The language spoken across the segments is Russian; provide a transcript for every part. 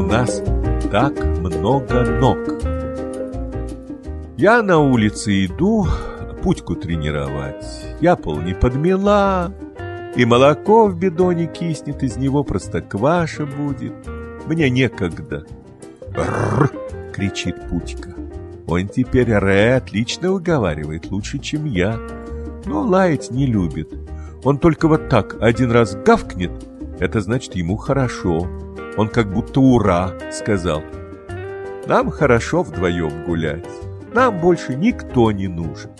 нас так много ног. Я на улице иду Путьку тренировать. Я пол не подмела, и молоко в бидоне киснет, из него простокваша будет. Мне некогда. «Рррр!» — кричит Путька. Он теперь отлично выговаривает, лучше, чем я. Но лаять не любит. Он только вот так один раз гавкнет, это значит, ему хорошо. Он как будто «ура» сказал. Нам хорошо вдвоем гулять. Нам больше никто не нужен.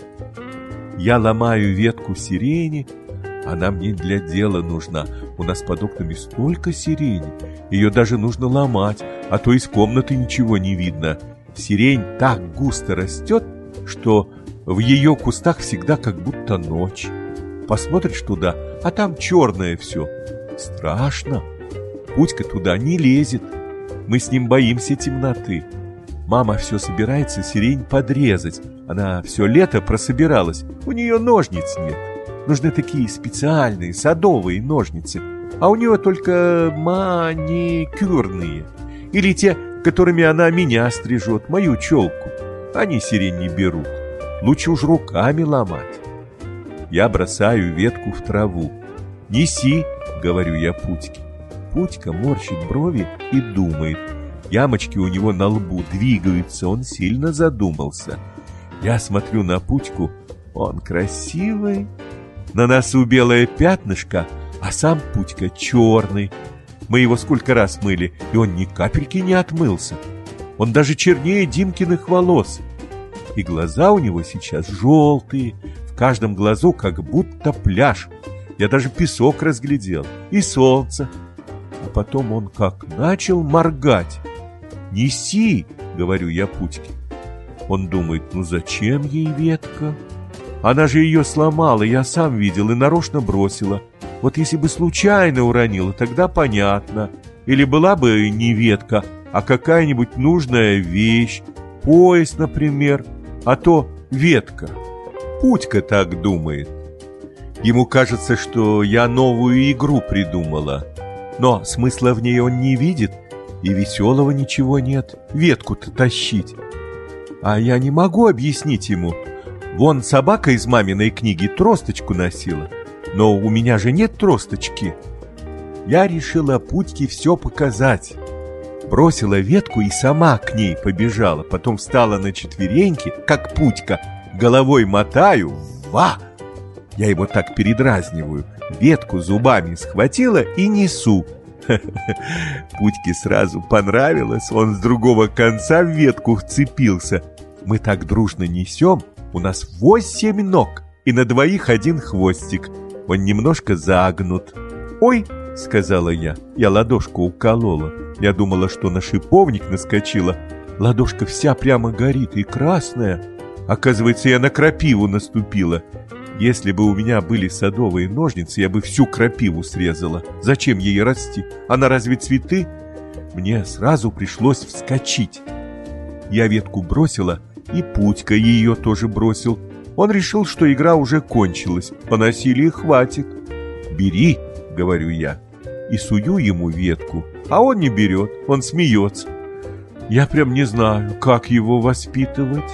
Я ломаю ветку сирени. Она мне для дела нужна. У нас под окнами столько сирени. Ее даже нужно ломать, а то из комнаты ничего не видно. Сирень так густо растет, что в ее кустах всегда как будто ночь. Посмотришь туда, а там черное все. Страшно. Путька туда не лезет. Мы с ним боимся темноты. Мама все собирается сирень подрезать. Она все лето прособиралась. У нее ножниц нет. Нужны такие специальные садовые ножницы. А у нее только маникюрные. Или те, которыми она меня стрижет, мою челку. Они сирень не берут. Лучше уж руками ломать. Я бросаю ветку в траву. «Неси», — говорю я Путьке. Путька морщит брови и думает. Ямочки у него на лбу двигаются, он сильно задумался. Я смотрю на Путьку, он красивый. На носу белое пятнышко, а сам Путька черный. Мы его сколько раз мыли, и он ни капельки не отмылся. Он даже чернее Димкиных волос. И глаза у него сейчас желтые, в каждом глазу как будто пляж. Я даже песок разглядел и солнце. А потом он как начал моргать. «Неси!» — говорю я Путьке. Он думает, ну зачем ей ветка? Она же ее сломала, я сам видел, и нарочно бросила. Вот если бы случайно уронила, тогда понятно. Или была бы не ветка, а какая-нибудь нужная вещь, пояс, например, а то ветка. Путька так думает. Ему кажется, что я новую игру придумала. Но смысла в ней он не видит, и веселого ничего нет, ветку-то тащить. А я не могу объяснить ему. Вон собака из маминой книги тросточку носила, но у меня же нет тросточки. Я решила Путьке все показать. Бросила ветку и сама к ней побежала, потом встала на четвереньки, как Путька, головой мотаю, ва! Я его так передразниваю, ветку зубами схватила и несу. Путьке сразу понравилось, он с другого конца в ветку вцепился. Мы так дружно несем, у нас 8 ног, и на двоих один хвостик. Он немножко загнут. «Ой!» — сказала я ладошку уколола. Я думала, что на шиповник наскочила. Ладошка вся прямо горит и красная. Оказывается, я на крапиву наступила. Если бы у меня были садовые ножницы, я бы всю крапиву срезала. Зачем ей расти? Она разве цветы? Мне сразу пришлось вскочить. Я ветку бросила, и Путька ее тоже бросил. Он решил, что игра уже кончилась, по насилию хватит. «Бери», — говорю я, и сую ему ветку, а он не берет, он смеется. Я прям не знаю, как его воспитывать.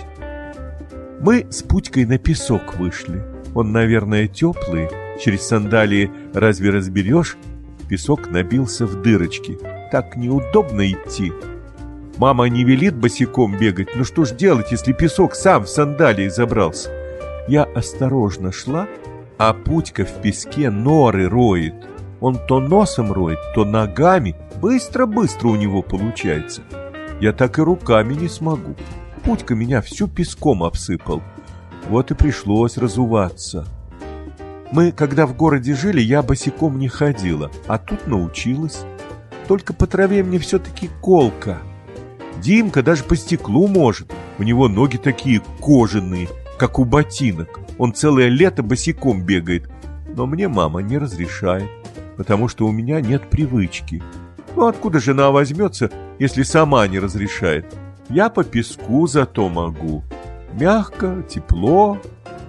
Мы с Путькой на песок вышли. Он, наверное, теплый, через сандалии разве разберешь? Песок набился в дырочки, так неудобно идти. Мама не велит босиком бегать, ну что ж делать, если песок сам в сандалии забрался? Я осторожно шла, а Путька в песке норы роет. Он то носом роет, то ногами, быстро-быстро у него получается. Я так и руками не смогу. Путька меня всю песком обсыпал. Вот и пришлось разуваться. Мы, когда в городе жили, я босиком не ходила, а тут научилась. Только по траве мне все-таки колко. Димка даже по стеклу может. У него ноги такие кожаные, как у ботинок. Он целое лето босиком бегает. Но мне мама не разрешает, потому что у меня нет привычки. Ну откуда же она возьмется, если сама не разрешает? Я по песку зато могу. Мягко, тепло.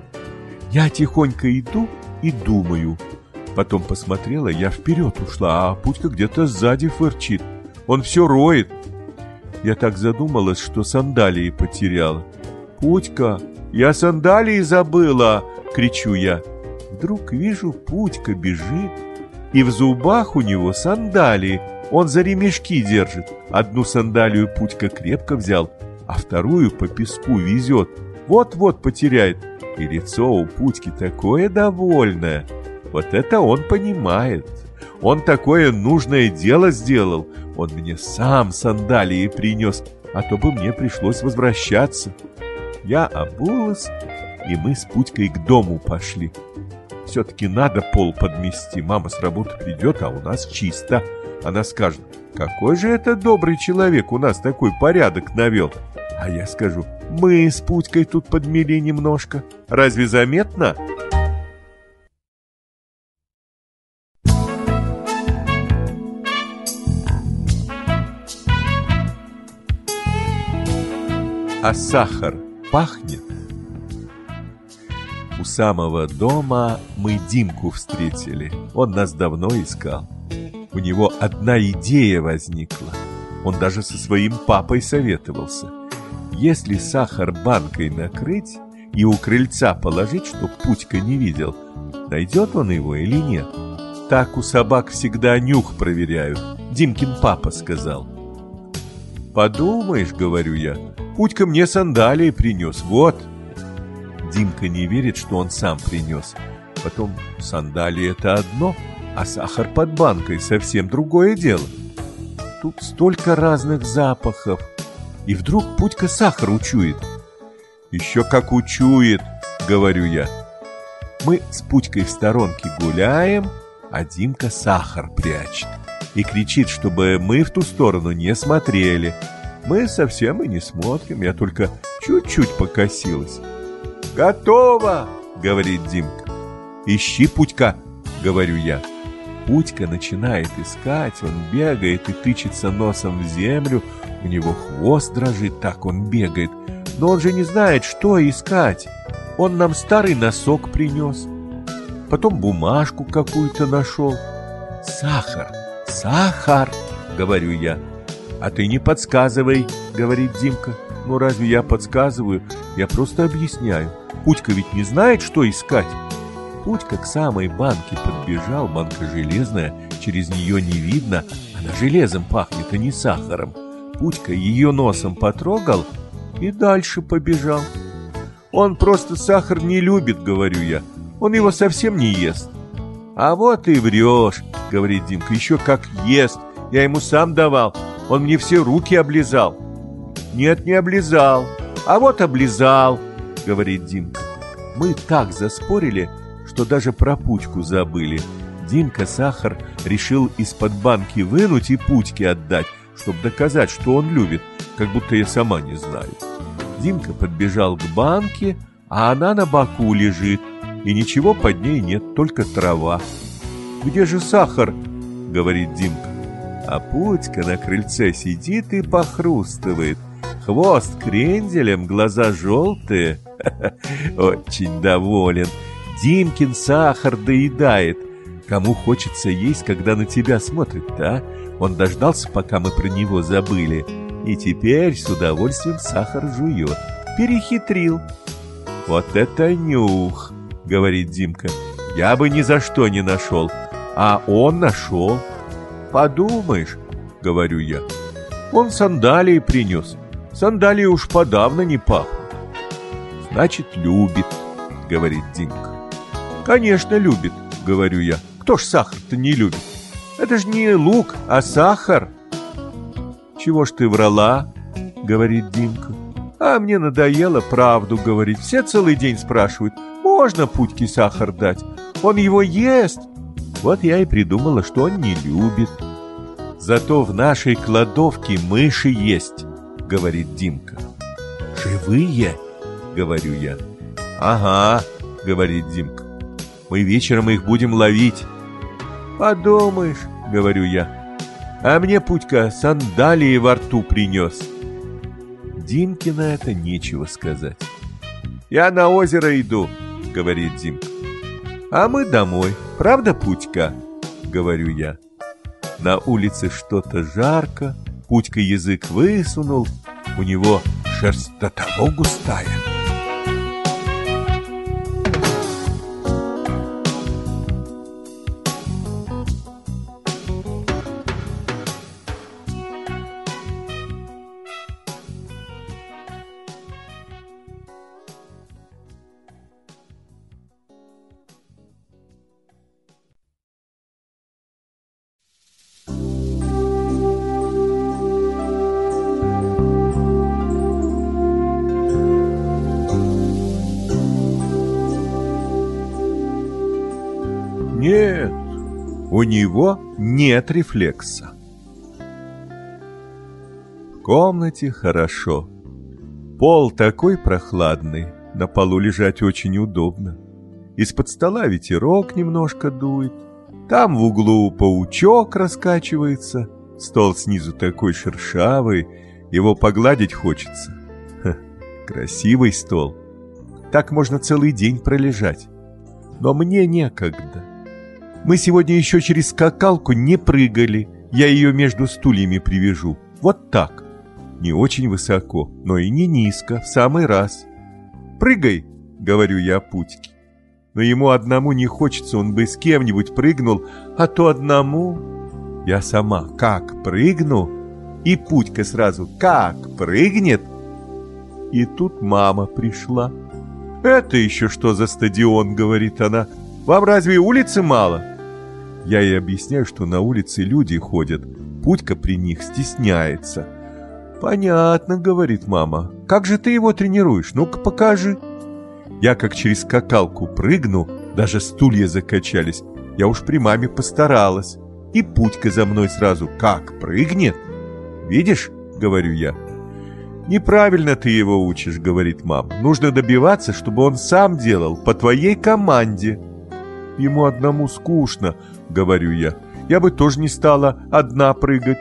Я тихонько иду и думаю. Потом посмотрела, я вперед ушла, а Путька где-то сзади фырчит. Он все роет. Я так задумалась, что сандалии потеряла. «Путька, я сандалии забыла!» — кричу я. Вдруг вижу, Путька бежит, и в зубах у него сандалии. Он за ремешки держит. Одну сандалию Путька крепко взял, а вторую по песку везет. Вот-вот потеряет. И лицо у Путьки такое довольное. Вот это он понимает. Он такое нужное дело сделал. Он мне сам сандалии принес, а то бы мне пришлось возвращаться. Я обулась, и мы с Путькой к дому пошли. Все-таки надо пол подмести. Мама с работы придет, а у нас чисто. Она скажет: какой же это добрый человек у нас такой порядок навел. А я скажу: мы с Путькой тут подмели немножко. Разве заметно? А сахар пахнет? У самого дома мы Димку встретили. Он нас давно искал. У него одна идея возникла. Он даже со своим папой советовался. Если сахар банкой накрыть и у крыльца положить, чтоб Путька не видел, найдет он его или нет. Так у собак всегда нюх проверяют. Димкин папа сказал. «Подумаешь, — говорю я, — Путька мне сандалии принес, вот». Димка не верит, что он сам принес. Потом, сандалии — это одно, а сахар под банкой — совсем другое дело. Тут столько разных запахов. И вдруг Путька сахар учует. «Еще как учует, — говорю я». Мы с Путькой в сторонке гуляем, а Димка сахар прячет и кричит, чтобы мы в ту сторону не смотрели. Мы совсем и не смотрим, я только чуть-чуть покосилась. «Готово!» — говорит Димка. «Ищи, Путька!» — говорю я. Путька начинает искать, он бегает и тычется носом в землю, у него хвост дрожит, так он бегает. Но он же не знает, что искать. Он нам старый носок принес, потом бумажку какую-то нашел. «Сахар, сахар!» — говорю я. «А ты не подсказывай!» — говорит Димка. «Ну разве я подсказываю? Я просто объясняю. Путька ведь не знает, что искать». Путька к самой банке подбежал, банка железная, через нее не видно, она железом пахнет, а не сахаром. Путька ее носом потрогал и дальше побежал. «Он просто сахар не любит, — говорю я, — он его совсем не ест». «А вот и врешь, — говорит Димка, — еще как ест, я ему сам давал, он мне все руки облизал». «Нет, не облизал, а вот облизал, — говорит Димка». Мы так заспорили, что даже про Путьку забыли. Димка сахар решил из-под банки вынуть и Путьке отдать, чтобы доказать, что он любит, как будто я сама не знаю. Димка подбежал к банке, а она на боку лежит, и ничего под ней нет, только трава. «Где же сахар?» — говорит Димка. А Путька на крыльце сидит и похрустывает. Хвост кренделем, глаза желтые. Очень доволен. Димкин сахар доедает. Кому хочется есть, когда на тебя смотрит-то, а? Он дождался, пока мы про него забыли, и теперь с удовольствием сахар жует. Перехитрил. «Вот это нюх!» — говорит Димка. «Я бы ни за что не нашел, а он нашел». «Подумаешь, — говорю я, — он сандалии принес. Сандалии уж подавно не пахнут». «Значит, любит, — говорит Димка». «Конечно, любит, — говорю я. Кто ж сахар-то не любит? Это ж не лук, а сахар». «Чего ж ты врала? — говорит Димка. А мне надоело правду говорить. Все целый день спрашивают: можно Путьке сахар дать? Он его ест. Вот я и придумала, что он не любит. Зато в нашей кладовке мыши есть, — говорит Димка. «Живые?» — говорю я. «Ага», — говорит Димка. «Мы вечером их будем ловить». «Подумаешь, — говорю я, — а мне Путька сандалии во рту принес». Димке на это нечего сказать. «Я на озеро иду, — говорит Димка. А мы домой, правда, Путька?» — говорю я. На улице что-то жарко, Путька язык высунул, у него шерсть до того густая. Нет, у него нет рефлекса. В комнате хорошо. Пол такой прохладный, на полу лежать очень удобно. Из-под стола ветерок немножко дует. Там в углу паучок раскачивается. Стол снизу такой шершавый, его погладить хочется. Красивый стол. Так можно целый день пролежать. Но мне некогда. Мы сегодня еще через скакалку не прыгали. Я ее между стульями привяжу. Вот так. Не очень высоко, но и не низко, в самый раз. «Прыгай!» — говорю я Путьке. Но ему одному не хочется, он бы с кем-нибудь прыгнул, а то одному. Я сама как прыгну, и Путька сразу как прыгнет. И тут мама пришла. «Это еще что за стадион?» — говорит она. «Вам разве улицы мало?» Я ей объясняю, что на улице люди ходят. Путька при них стесняется. «Понятно», — говорит мама. «Как же ты его тренируешь? Ну-ка покажи». Я как через скакалку прыгну, даже стулья закачались. Я уж при маме постаралась. И Путька за мной сразу как прыгнет. «Видишь?» — говорю я. «Неправильно ты его учишь», — говорит мама. «Нужно добиваться, чтобы он сам делал, по твоей команде». «Ему одному скучно», — говорю я. «Я бы тоже не стала одна прыгать».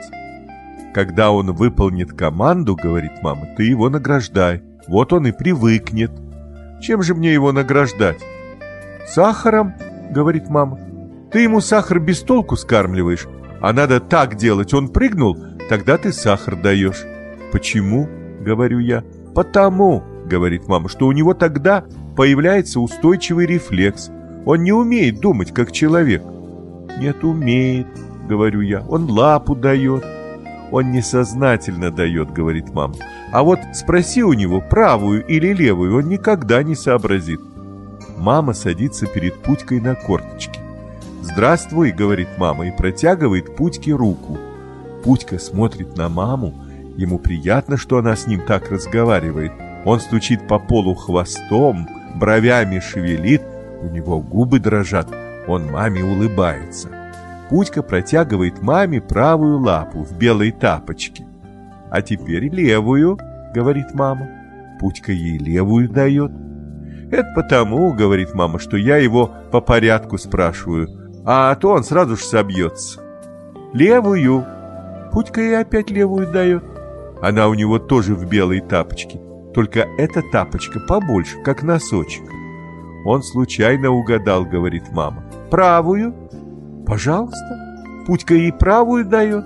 «Когда он выполнит команду, — говорит мама, — ты его награждай. Вот он и привыкнет». «Чем же мне его награждать?» «Сахаром», — говорит мама. «Ты ему сахар без толку скармливаешь, а надо так делать. Он прыгнул, тогда ты сахар даешь». «Почему?» — говорю я. «Потому», — говорит мама, — «что у него тогда появляется устойчивый рефлекс. Он не умеет думать, как человек». «Нет, умеет», — говорю я. «Он лапу дает». «Он несознательно дает», — говорит мама. «А вот спроси у него, правую или левую, он никогда не сообразит». Мама садится перед Путькой на корточки. «Здравствуй», — говорит мама, и протягивает Путьке руку. Путька смотрит на маму. Ему приятно, что она с ним так разговаривает. Он стучит по полу хвостом, бровями шевелит, у него губы дрожат, он маме улыбается. Путька протягивает маме правую лапу в белой тапочке. «А теперь левую», — говорит мама. Путька ей левую дает. «Это потому, — говорит мама, — что я его по порядку спрашиваю, а то он сразу же собьется». «Левую». Путька ей опять левую дает. Она у него тоже в белой тапочке, только эта тапочка побольше, как носочек. «Он случайно угадал, — говорит мама. — Правую». «Пожалуйста». Путька ей правую дает.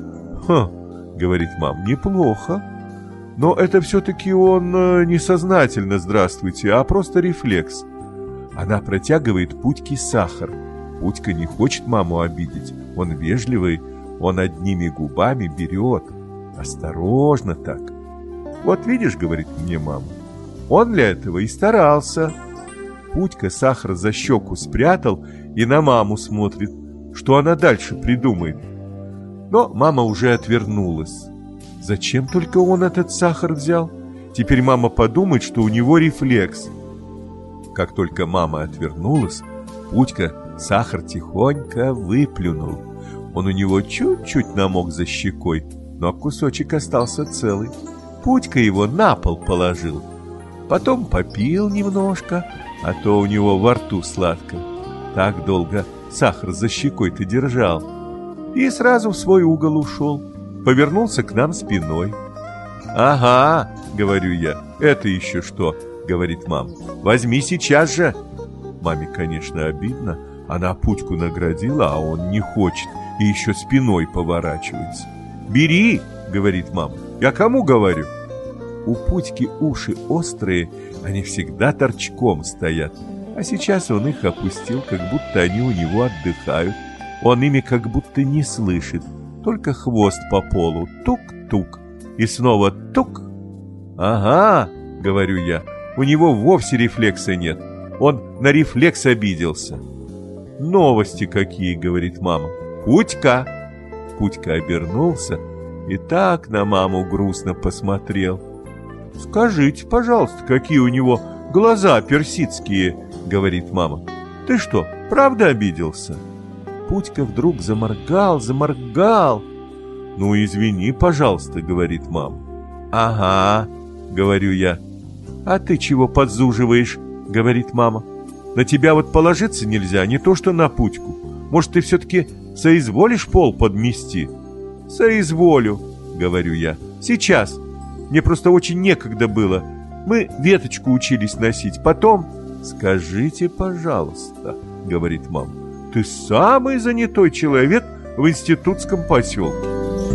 «Ха, — говорит мама, — неплохо. Но это все-таки он несознательно, здравствуйте, а просто рефлекс». Она протягивает Путьке сахар. Путька не хочет маму обидеть. Он вежливый, он одними губами берет. Осторожно так. «Вот видишь, — говорит мне мама, — он для этого и старался». Путька сахар за щеку спрятал и на маму смотрит, что она дальше придумает. Но мама уже отвернулась. Зачем только он этот сахар взял? Теперь мама подумает, что у него рефлекс. Как только мама отвернулась, Путька сахар тихонько выплюнул. Он у него чуть-чуть намок за щекой, но кусочек остался целый. Путька его на пол положил. Потом попил немножко, а то у него во рту сладко. Так долго сахар за щекой-то держал. И сразу в свой угол ушел. Повернулся к нам спиной. «Ага, — говорю я, — это еще что? — говорит мама. «Возьми сейчас же». Маме, конечно, обидно. Она Путьку наградила, а он не хочет. и еще спиной поворачивается. «Бери!» — говорит мама. «Я кому говорю?» У Путьки уши острые, они всегда торчком стоят. А сейчас он их опустил, как будто они у него отдыхают. Он ими как будто не слышит, только хвост по полу. Тук-тук. И снова тук. «Ага», — говорю я, — «у него вовсе рефлекса нет. Он на рефлекс обиделся». «Новости какие», — говорит мама. «Путька!» Путька обернулся и так на маму грустно посмотрел. «Скажите, пожалуйста, какие у него глаза персидские», — говорит мама. «Ты что, правда обиделся?» Путька вдруг заморгал. «Ну, извини, пожалуйста», — говорит мама. «Ага», — говорю я. «А ты чего подзуживаешь?» — говорит мама. «На тебя вот положиться нельзя, не то что на Путьку. Может, ты все-таки соизволишь пол подмести?» «Соизволю», — говорю я. «Сейчас. Мне просто очень некогда было. Мы веточку учились носить. Потом...» «Скажите, пожалуйста», — говорит мама, — «ты самый занятой человек в институтском поселке».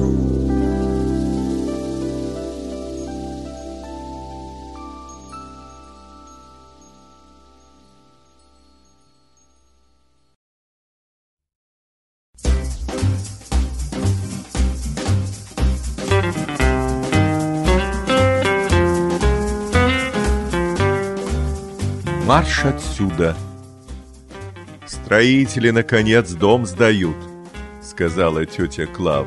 Марш отсюда. Строители, наконец, дом сдают, сказала тетя Клава.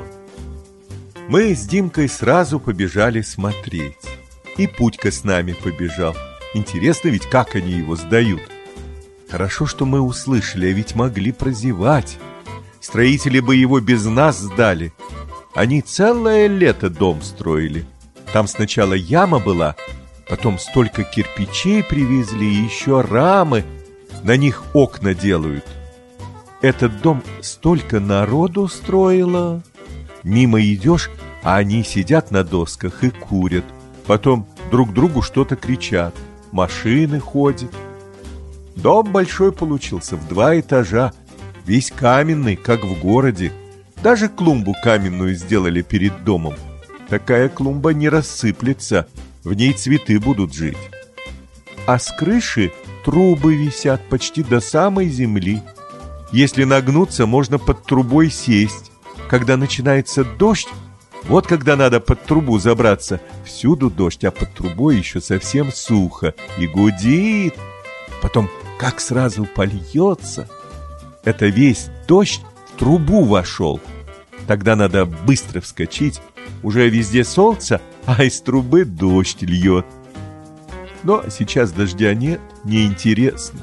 Мы с Димкой сразу побежали смотреть. И Путька с нами побежал. Интересно ведь, как они его сдают. Хорошо, что мы услышали, а ведь могли прозевать. Строители бы его без нас сдали. Они целое лето дом строили. Там сначала яма была, потом столько кирпичей привезли и еще рамы. На них окна делают. Этот дом столько народу строило. Мимо идешь, а они сидят на досках и курят. Потом друг другу что-то кричат. Машины ходят. Дом большой получился, в 2 этажа. Весь каменный, как в городе. Даже клумбу каменную сделали перед домом. Такая клумба не рассыплется. В ней цветы будут жить. А с крыши трубы висят почти до самой земли. Если нагнуться, можно под трубой сесть. Когда начинается дождь, вот когда надо под трубу забраться, всюду дождь, а под трубой еще совсем сухо и гудит. Потом как сразу польется. Это весь дождь в трубу вошел. Тогда надо быстро вскочить. Уже везде солнце, а из трубы дождь льет. Но сейчас дождя нет, неинтересно.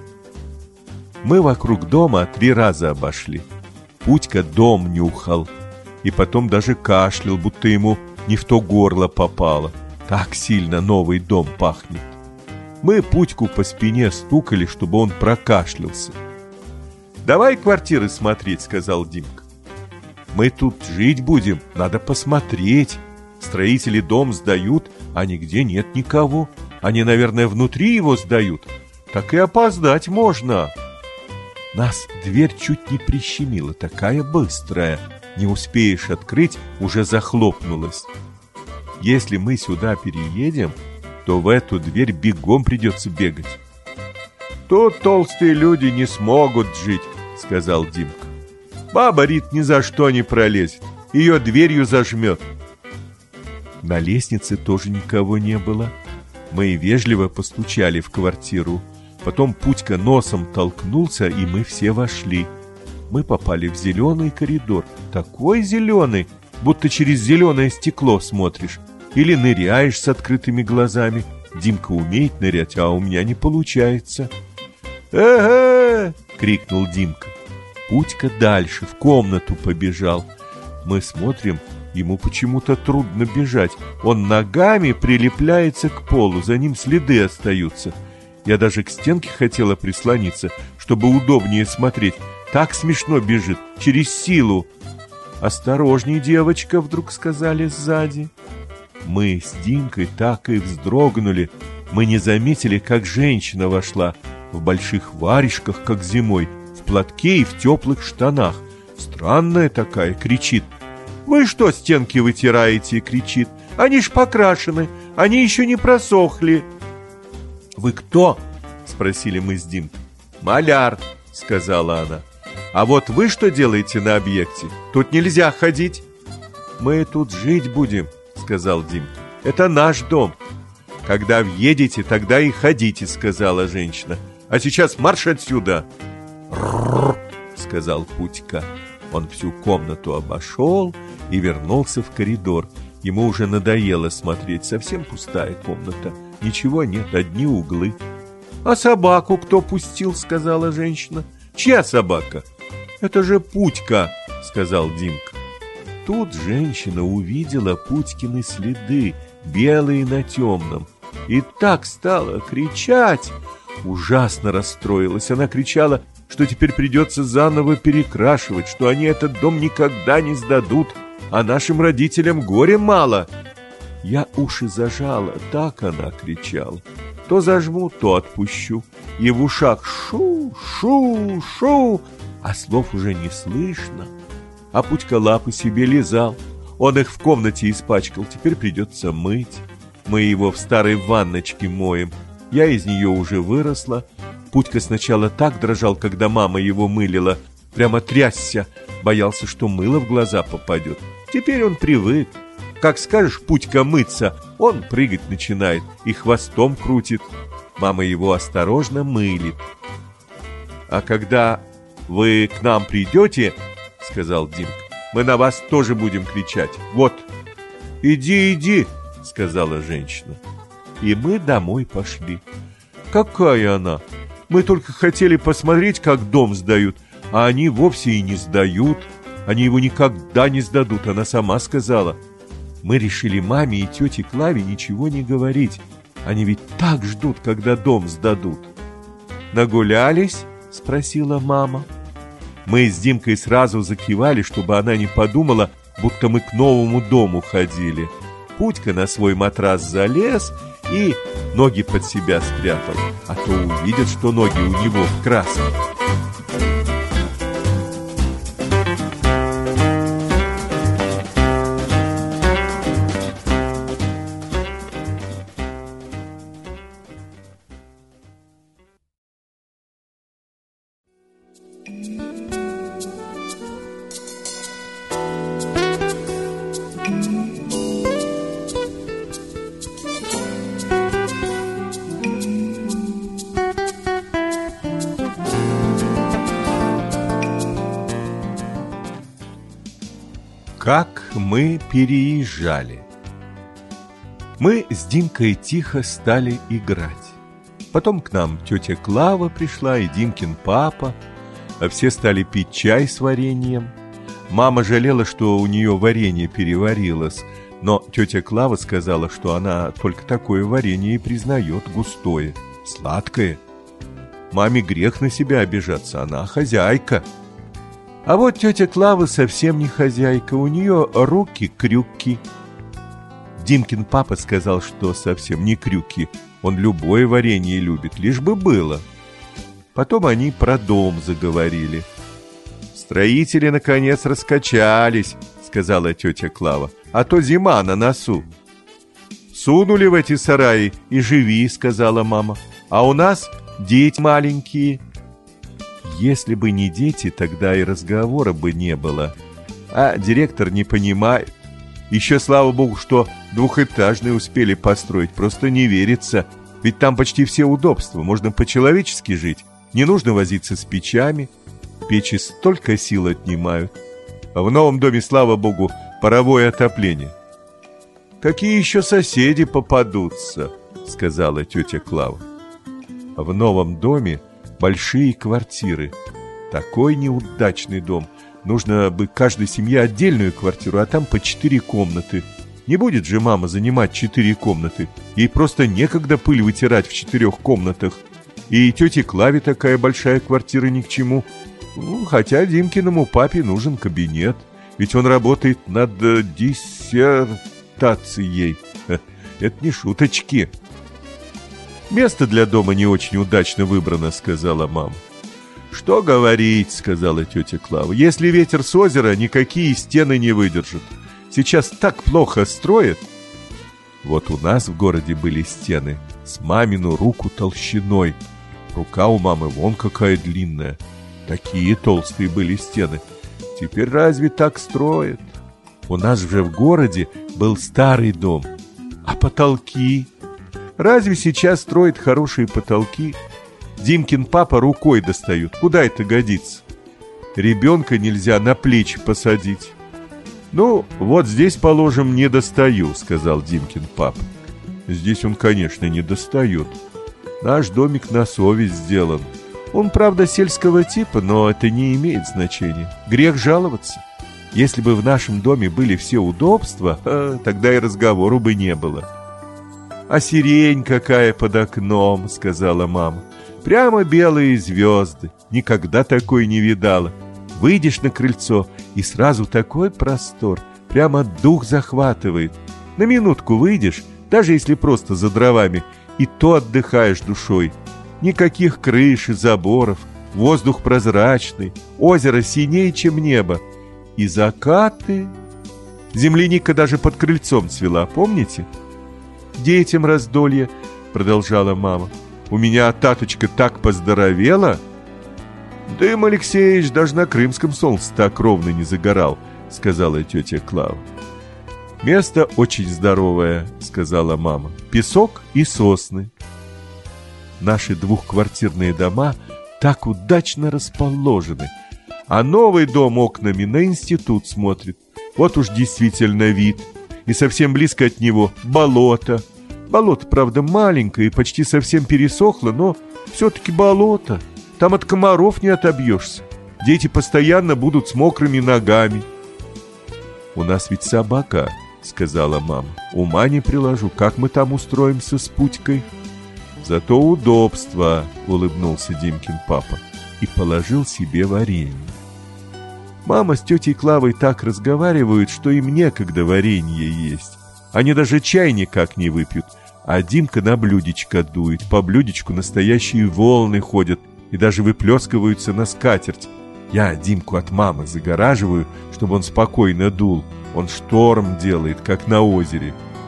Мы вокруг дома 3 раза обошли. Путька дом нюхал. И потом даже кашлял, будто ему не в то горло попало. Так сильно новый дом пахнет. Мы Путьку по спине стукали, чтобы он прокашлялся. «Давай квартиры смотреть», — сказал Димка. «Мы тут жить будем, надо посмотреть. Строители дом сдают, а нигде нет никого. Они, наверное, внутри его сдают. Так и опоздать можно». Нас дверь чуть не прищемила, такая быстрая. Не успеешь открыть, уже захлопнулась. Если мы сюда переедем, то в эту дверь бегом придется бегать. «Тут толстые люди не смогут жить», — сказал Димка. «Баба Рит ни за что не пролезет, ее дверью зажмет». На лестнице тоже никого не было. Мы вежливо постучали в квартиру. Потом Путька носом толкнулся, и мы все вошли. Мы попали в зеленый коридор. Такой зеленый, будто через зеленое стекло смотришь. Или ныряешь с открытыми глазами. Димка умеет нырять, а у меня не получается. «Ага!» — крикнул Димка. Путька дальше, в комнату побежал. Мы смотрим, ему почему-то трудно бежать. Он ногами прилепляется к полу, за ним следы остаются. Я даже к стенке хотела прислониться, чтобы удобнее смотреть. Так смешно бежит, через силу. «Осторожней, девочка!» — вдруг сказали сзади. Мы с Димкой так и вздрогнули. Мы не заметили, как женщина вошла в больших варежках, как зимой, в платке и в теплых штанах. Странная такая, кричит. Вы что стенки вытираете, кричит. Они ж покрашены, они еще не просохли. Вы кто? Спросили мы с Димкой. Маляр, сказала она. А вот вы что делаете на объекте? Тут нельзя ходить. Мы тут жить будем, сказал Димка. Это наш дом. Когда въедете, тогда и ходите, сказала женщина. А сейчас марш отсюда. Рррр, сказал Путька. Он всю комнату обошел и вернулся в коридор. Ему уже надоело смотреть, совсем пустая комната. Ничего нет, одни углы. А собаку кто пустил, сказала женщина. Чья собака? Это же Путька, сказал Димка. Тут женщина увидела Путькины следы, белые на темном, и так стала кричать. Ужасно расстроилась. Она кричала, что теперь придется заново перекрашивать, что они этот дом никогда не сдадут, а нашим родителям горя мало. Я уши зажала, так она кричала. То зажму, то отпущу. И в ушах шу-шу-шу, а слов уже не слышно. А Путька лапы себе лизал. Он их в комнате испачкал, теперь придется мыть. Мы его в старой ванночке моем. Я из нее уже выросла. Путька сначала так дрожал, когда мама его мылила. Прямо трясся, боялся, что мыло в глаза попадет. Теперь он привык. Как скажешь, Путька мыться, он прыгать начинает и хвостом крутит. Мама его осторожно мылит. А когда вы к нам придете, сказал Димка, мы на вас тоже будем кричать. Вот. Иди, иди, сказала женщина. И мы домой пошли. Какая она? Мы только хотели посмотреть, как дом сдают, а они вовсе и не сдают. Они его никогда не сдадут, она сама сказала. Мы решили маме и тете Клаве ничего не говорить. Они ведь так ждут, когда дом сдадут. Нагулялись? Спросила мама. Мы с Димкой сразу закивали, чтобы она не подумала, будто мы к новому дому ходили. Путька на свой матрас залез и ноги под себя спрятал, а то увидят, что ноги у него в красном. Как мы переезжали. Мы с Димкой тихо стали играть. Потом к нам тетя Клава пришла и Димкин папа. Все стали пить чай с вареньем. Мама жалела, что у нее варенье переварилось, но тетя Клава сказала, что она только такое варенье и признает, густое, сладкое. Маме грех на себя обижаться, она хозяйка. А вот тетя Клава совсем не хозяйка, у нее руки крюки. Димкин папа сказал, что совсем не крюки, он любое варенье любит, лишь бы было. Потом они про дом заговорили. «Строители, наконец, раскачались», — сказала тетя Клава, «а то зима на носу». «Сунули в эти сараи и живи», — сказала мама, «а у нас дети маленькие». Если бы не дети, тогда и разговора бы не было. А директор не понимает. Еще, слава богу, что двухэтажные успели построить, просто не верится. Ведь там почти все удобства, можно по-человечески жить. Не нужно возиться с печами. Печи столько сил отнимают. А в новом доме, слава богу, паровое отопление. «Какие еще соседи попадутся?» — сказала тетя Клава. В новом доме большие квартиры. Такой неудачный дом. Нужно бы каждой семье отдельную квартиру, а там по 4 комнаты. Не будет же мама занимать 4 комнаты. Ей просто некогда пыль вытирать в 4 комнатах. И тете Клаве такая большая квартира ни к чему. Хотя Димкиному папе нужен кабинет. Ведь он работает над диссертацией. Это не шуточки. «Место для дома не очень удачно выбрано», — сказала мама. Что говорить, сказала тетя Клава. Если ветер с озера, никакие стены не выдержат. Сейчас так плохо строят. Вот у нас в городе были стены с мамину руку толщиной. Рука у мамы вон какая длинная. Такие толстые были стены. Теперь разве так строят? У нас же в городе был старый дом. А потолки? Разве сейчас строят хорошие потолки? Димкин папа рукой достает. Куда это годится? Ребенка нельзя на плечи посадить. Ну, вот здесь, положим, не достаю, сказал Димкин папа. Здесь он, конечно, не достает. Наш домик на совесть сделан. Он, правда, сельского типа, но это не имеет значения. Грех жаловаться. Если бы в нашем доме были все удобства, тогда и разговору бы не было. «А сирень какая под окном», — сказала мама. «Прямо белые звезды. Никогда такой не видала. Выйдешь на крыльцо, и сразу такой простор. Прямо дух захватывает. На минутку выйдешь, даже если просто за дровами, и то отдыхаешь душой. Никаких крыш и заборов, воздух прозрачный, озеро синее, чем небо. И закаты. Земляника даже под крыльцом цвела, помните? Детям раздолье», — продолжала мама. «У меня Таточка так поздоровела». «Дым Алексеевич даже на крымском солнце так ровно не загорал», — сказала тетя Клава. «Место очень здоровое», — сказала мама. «Песок и сосны». Наши двухквартирные дома так удачно расположены, а новый дом окнами на институт смотрит. Вот уж действительно вид. И совсем близко от него болото. Болото, правда, маленькое и почти совсем пересохло, но все-таки болото. Там от комаров не отобьешься. Дети постоянно будут с мокрыми ногами. «У нас ведь собака», — сказала мама. «Ума не приложу, как мы там устроимся с Путькой». «Зато удобство», — улыбнулся Димкин папа и положил себе варенье. Мама с тетей Клавой так разговаривают, что им некогда варенье есть. Они даже чай никак не выпьют, а Димка на блюдечко дует. По блюдечку настоящие волны ходят и даже выплескиваются на скатерть. Я Димку от мамы загораживаю, чтобы он спокойно дул. Он шторм делает, как на озере.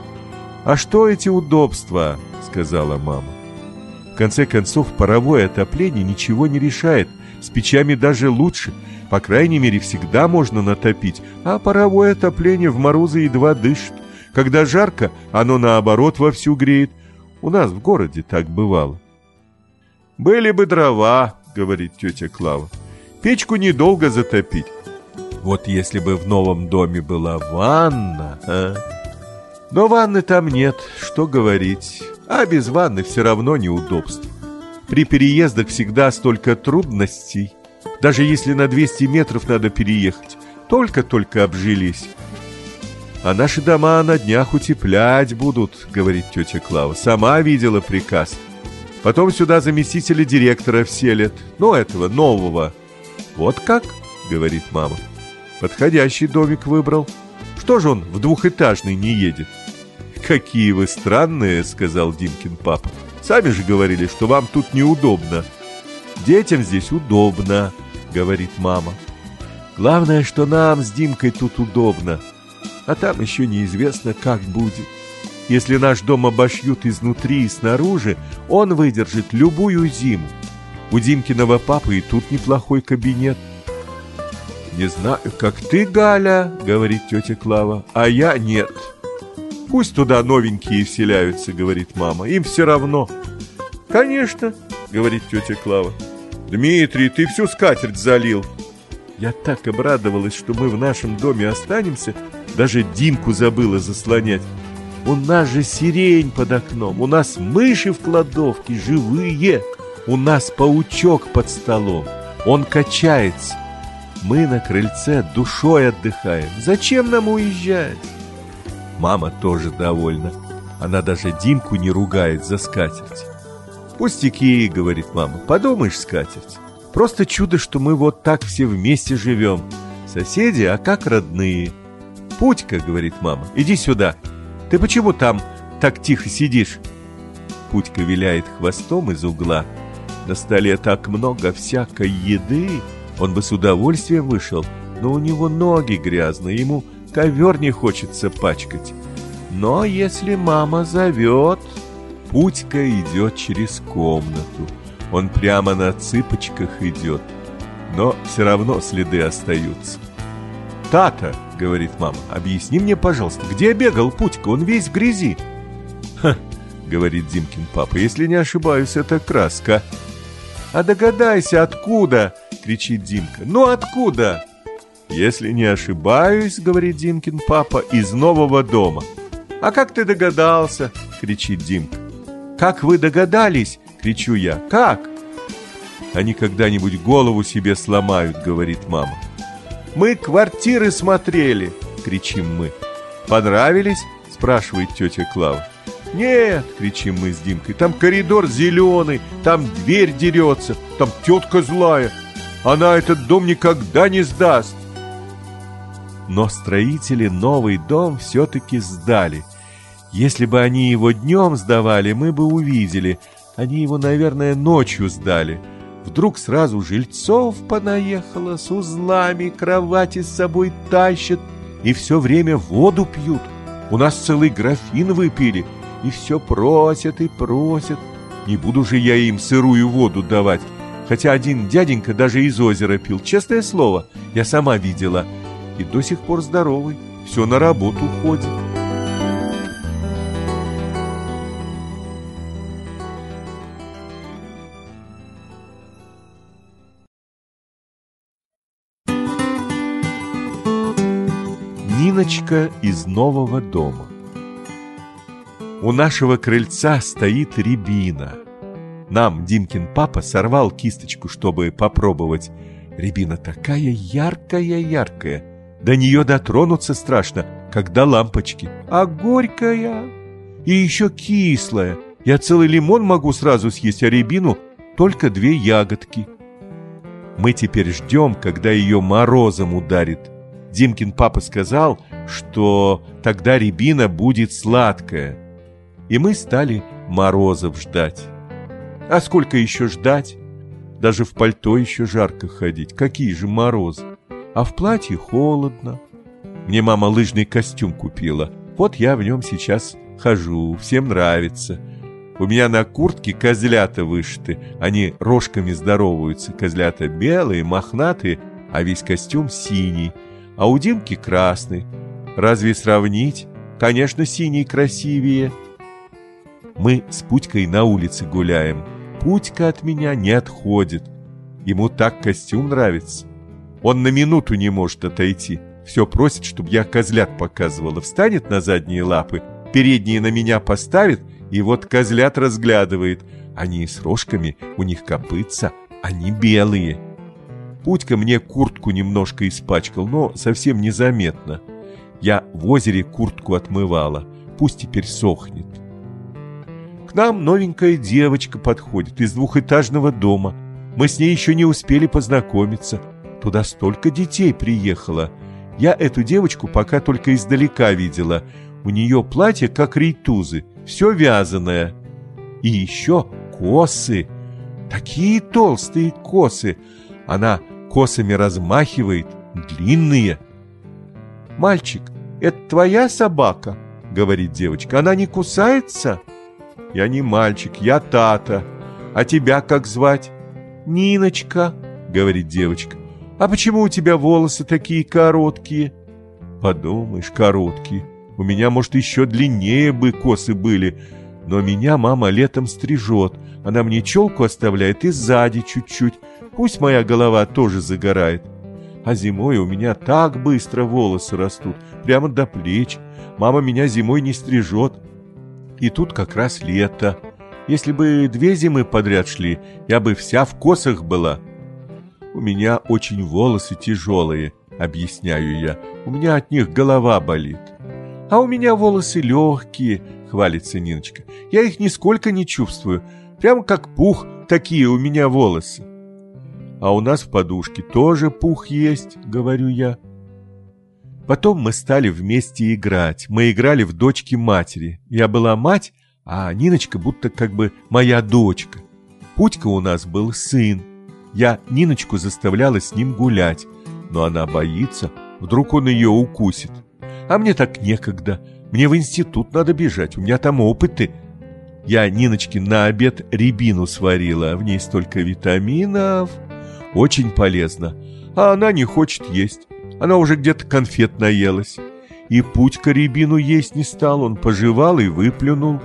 «А что эти удобства?» — сказала мама. В конце концов, паровое отопление ничего не решает. С печами даже лучше. По крайней мере, всегда можно натопить. А паровое отопление в морозы едва дышит. Когда жарко, оно наоборот вовсю греет. У нас в городе так бывало. «Были бы дрова», — говорит тетя Клава. «Печку недолго затопить. Вот если бы в новом доме была ванна, а? Но ванны там нет, что говорить. А без ванны все равно неудобств. При переездах всегда столько трудностей. Даже если на 200 метров надо переехать, только-только обжились. А наши дома на днях утеплять будут, говорит тетя Клава. Сама видела приказ. Потом сюда заместителя директора вселят. Ну, этого нового. Вот как, говорит мама. Подходящий домик выбрал. Что же он в двухэтажный не едет? «Какие вы странные», — сказал Димкин папа. «Сами же говорили, что вам тут неудобно». «Детям здесь удобно», — говорит мама. «Главное, что нам с Димкой тут удобно. А там еще неизвестно, как будет. Если наш дом обошьют изнутри и снаружи, он выдержит любую зиму. У Димкиного папы и тут неплохой кабинет». «Не знаю, как ты, Галя», — говорит тетя Клава, — «а я нет». «Пусть туда новенькие вселяются», — говорит мама, — «им все равно». «Конечно», — говорит тетя Клава. «Дмитрий, ты всю скатерть залил». Я так обрадовалась, что мы в нашем доме останемся, даже Димку забыла заслонять. У нас же сирень под окном, у нас мыши в кладовке живые, у нас паучок под столом, он качается. Мы на крыльце душой отдыхаем. Зачем нам уезжать? Мама тоже довольна. Она даже Димку не ругает за скатерть. «Пустяки», — говорит мама, — «подумаешь, скатерть. Просто чудо, что мы вот так все вместе живем. Соседи, а как родные». «Путька», — говорит мама, — «иди сюда. Ты почему там так тихо сидишь?» Путька виляет хвостом из угла. На столе так много всякой еды, он бы с удовольствием вышел, но у него ноги грязные, ему ковер не хочется пачкать. Но если мама зовет... Путька идет через комнату. Он прямо на цыпочках идет, но все равно следы остаются. «Тата, — говорит мама, — объясни мне, пожалуйста, где бегал Путька? Он весь в грязи». «Ха, — говорит Димкин папа, — если не ошибаюсь, это краска». «А догадайся, откуда?» — кричит Димка. «Ну откуда?» «Если не ошибаюсь, — говорит Димкин папа, — из нового дома». «А как ты догадался?» — кричит Димка. «Как вы догадались?» — кричу я. «Как?» «Они когда-нибудь голову себе сломают», — говорит мама. «Мы квартиры смотрели!» — кричим мы. «Понравились?» — спрашивает тетя Клава. «Нет!» — кричим мы с Димкой. «Там коридор зеленый, там дверь дерется, там тетка злая. Она этот дом никогда не сдаст!» Но строители новый дом все-таки сдали. Если бы они его днем сдавали, мы бы увидели. Они его, наверное, ночью сдали. Вдруг сразу жильцов понаехало, с узлами, кровати с собой тащат и все время воду пьют. У нас целый графин выпили, и все просят и просят. Не буду же я им сырую воду давать. Хотя один дяденька даже из озера пил, честное слово, я сама видела. И до сих пор здоровый, все на работу ходит. Ниночка из нового дома. У нашего крыльца стоит рябина. Нам Димкин папа сорвал кисточку, чтобы попробовать. Рябина такая яркая-яркая. До нее дотронуться страшно, как до лампочки. А горькая и еще кислая. Я целый лимон могу сразу съесть, а рябину только 2 ягодки. Мы теперь ждем, когда ее морозом ударит. Димкин папа сказал, что тогда рябина будет сладкая. И мы стали морозов ждать. А сколько еще ждать? Даже в пальто еще жарко ходить. Какие же морозы? А в платье холодно. Мне мама лыжный костюм купила. Вот я в нем сейчас хожу. Всем нравится. У меня на куртке козлята вышиты. Они рожками здороваются. Козлята белые, мохнатые, а весь костюм синий. А у Димки красный. Разве сравнить? Конечно, синий красивее. Мы с Путькой на улице гуляем. Путька от меня не отходит. Ему так костюм нравится. Он на минуту не может отойти. Все просит, чтобы я козлят показывала. Встанет на задние лапы, передние на меня поставит, и вот козлят разглядывает. Они с рожками, у них копытца, они белые. Путька мне куртку немножко испачкал, но совсем незаметно. Я в озере куртку отмывала, пусть теперь сохнет. К нам новенькая девочка подходит из 2-этажного дома. Мы с ней еще не успели познакомиться. Туда столько детей приехало. Я эту девочку пока только издалека видела. У нее платье как рейтузы, все вязаное. И еще косы. Такие толстые косы. Она косами размахивает, длинные. «Мальчик, это твоя собака?» — говорит девочка. «Она не кусается?» «Я не мальчик, я Тата. А тебя как звать?» «Ниночка», — говорит девочка. «А почему у тебя волосы такие короткие?» «Подумаешь, короткие. У меня, может, еще длиннее бы косы были. Но меня мама летом стрижет. Она мне челку оставляет и сзади чуть-чуть. Пусть моя голова тоже загорает. А зимой у меня так быстро волосы растут, прямо до плеч. Мама меня зимой не стрижет. И тут как раз лето. Если бы 2 зимы подряд шли, я бы вся в косах была. У меня очень волосы тяжелые, объясняю я. У меня от них голова болит. А у меня волосы легкие, хвалится Ниночка. Я их нисколько не чувствую. Прямо как пух, такие у меня волосы. А у нас в подушке тоже пух есть, говорю я. Потом мы стали вместе играть. Мы играли в дочки матери. Я была мать, а Ниночка будто как бы моя дочка. Путька у нас был сын. Я Ниночку заставляла с ним гулять, но она боится, вдруг он ее укусит. А мне так некогда, мне в институт надо бежать, у меня там опыты. Я Ниночке на обед рябину сварила, в ней столько витаминов, очень полезно. А она не хочет есть, она уже где-то конфет наелась. И Путька рябину есть не стал, он пожевал и выплюнул.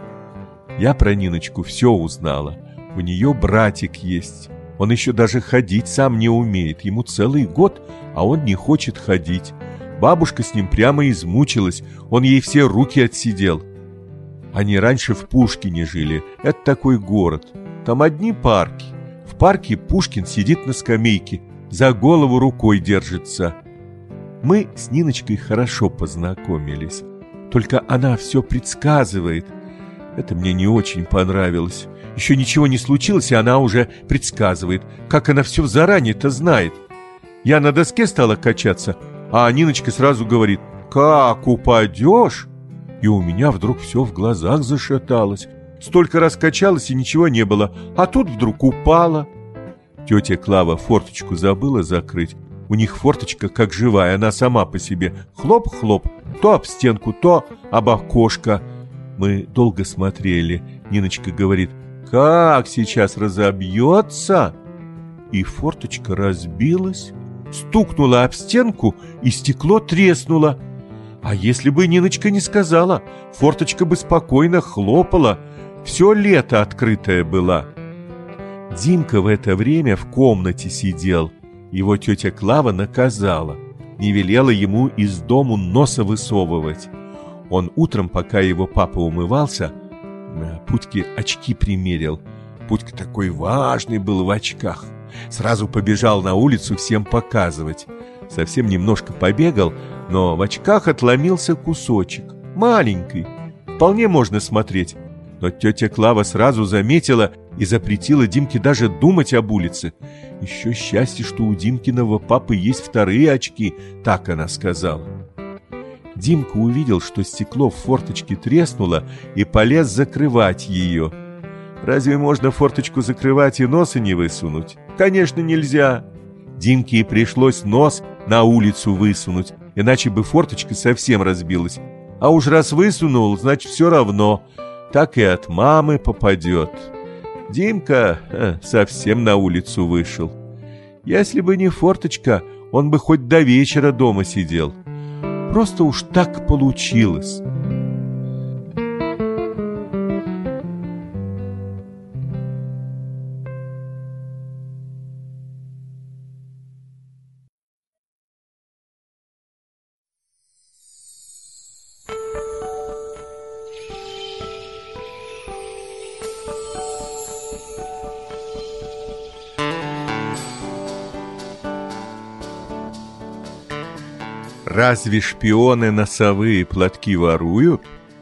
Я про Ниночку все узнала, у нее братик есть. Он еще даже ходить сам не умеет, ему целый год, а он не хочет ходить. Бабушка с ним прямо измучилась, он ей все руки отсидел. Они раньше в Пушкине жили, это такой город, там одни парки. В парке Пушкин сидит на скамейке, за голову рукой держится. Мы с Ниночкой хорошо познакомились, только она все предсказывает. Это мне не очень понравилось. Еще ничего не случилось, и она уже предсказывает. Как она все заранее-то знает. Я на доске стала качаться, а Ниночка сразу говорит: «Как упадешь?» И у меня вдруг все в глазах зашаталось. Столько раз качалась, и ничего не было, а тут вдруг упала. Тетя Клава форточку забыла закрыть. У них форточка как живая, она сама по себе. Хлоп-хлоп, то об стенку, то об окошко. Мы долго смотрели. Ниночка говорит: «Как сейчас разобьется?» И форточка разбилась, стукнула об стенку, и стекло треснуло. А если бы Ниночка не сказала, форточка бы спокойно хлопала, все лето открытая была. Димка в это время в комнате сидел. Его тетя Клава наказала, не велела ему из дому носа высовывать. Он утром, пока его папа умывался, Путьке очки примерил. Путька такой важный был в очках. Сразу побежал на улицу всем показывать. Совсем немножко побегал, но в очках отломился кусочек. Маленький, вполне можно смотреть. Но тетя Клава сразу заметила и запретила Димке даже думать об улице. Еще счастье, что у Димкиного папы есть вторые очки, так она сказала. Димка увидел, что стекло в форточке треснуло, и полез закрывать ее. Разве можно форточку закрывать и носа не высунуть? Конечно, нельзя. Димке и пришлось нос на улицу высунуть, иначе бы форточка совсем разбилась. А уж раз высунул, значит, все равно. Так и от мамы попадет. Димка совсем на улицу вышел. Если бы не форточка, он бы хоть до вечера дома сидел. Просто уж так получилось. Разве шпионы носовые платки воруют?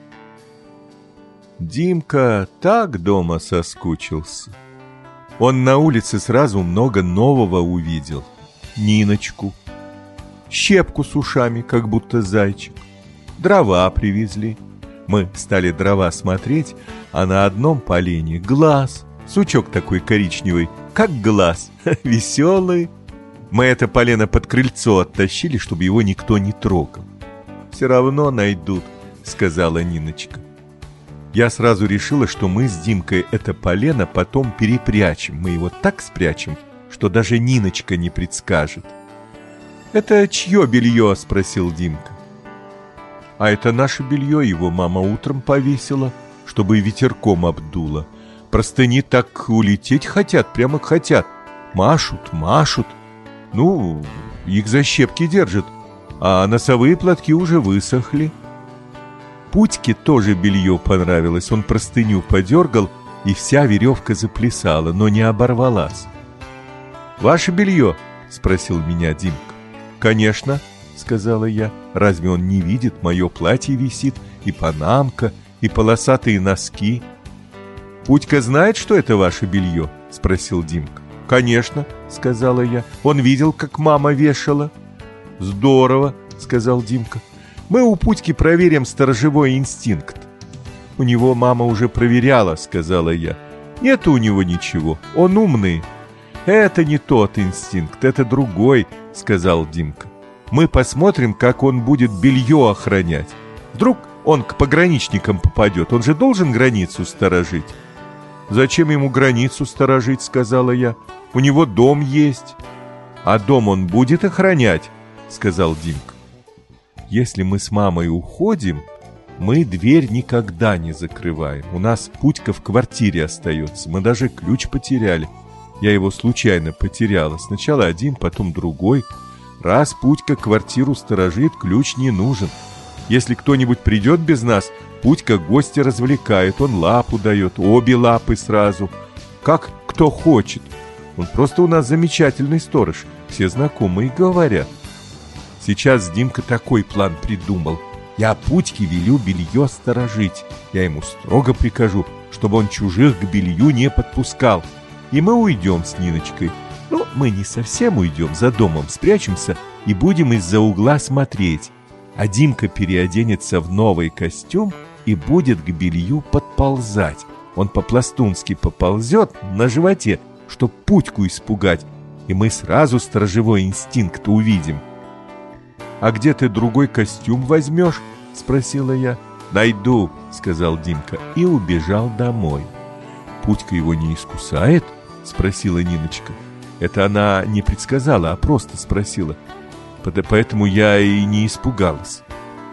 Димка так дома соскучился. Он на улице сразу много нового увидел. Ниночку, щепку с ушами, как будто зайчик. Дрова привезли. Мы стали дрова смотреть, а на одном полене глаз, сучок такой коричневый, как глаз, веселый. Мы это полено под крыльцо оттащили, чтобы его никто не трогал. «Все равно найдут», — сказала Ниночка. Я сразу решила, что мы с Димкой это полено потом перепрячем. Мы его так спрячем, что даже Ниночка не предскажет. «Это чье белье?» — спросил Димка. «А это наше белье, его мама утром повесила, чтобы ветерком обдуло. Простыни так улететь хотят, прямо хотят. Машут, машут. Ну, их за щепки держат, а носовые платки уже высохли». Путьке тоже белье понравилось, он простыню подергал, и вся веревка заплясала, но не оборвалась. «Ваше белье?» — спросил меня Димка. «Конечно», — сказала я, — «разве он не видит, мое платье висит, и панамка, и полосатые носки». «Путька знает, что это ваше белье?» — спросил Димка. «Конечно», — сказала я, — «он видел, как мама вешала». «Здорово», — сказал Димка. «Мы у Путьки проверим сторожевой инстинкт». «У него мама уже проверяла», — сказала я. Нет у него ничего, он умный. Это не тот инстинкт, это другой, сказал Димка. Мы посмотрим, как он будет белье охранять. Вдруг он к пограничникам попадет, он же должен границу сторожить. Зачем ему границу сторожить, сказала я. У него дом есть. А дом он будет охранять, сказал Димка. Если мы с мамой уходим, мы дверь никогда не закрываем. У нас Путька в квартире остается. Мы даже ключ потеряли. Я его случайно потеряла. Сначала один, потом другой. Раз Путька квартиру сторожит, ключ не нужен. Если кто-нибудь придет без нас, Путька гостя развлекает. Он лапу дает, обе лапы сразу. Как кто хочет. Он просто у нас замечательный сторож. Все знакомые говорят. Сейчас Димка такой план придумал. Я Путьке велю белье сторожить. Я ему строго прикажу, чтобы он чужих к белью не подпускал. И мы уйдем с Ниночкой. Ну, мы не совсем уйдем, за домом спрячемся и будем из-за угла смотреть. А Димка переоденется в новый костюм и будет к белью подползать. Он по-пластунски поползет на животе, чтоб Путьку испугать, и мы сразу сторожевой инстинкт увидим. «А где ты другой костюм возьмешь?» — спросила я. «Найду», — сказал Димка и убежал домой. «Путька его не искусает?» — спросила Ниночка. Это она не предсказала, а просто спросила. Поэтому я и не испугалась.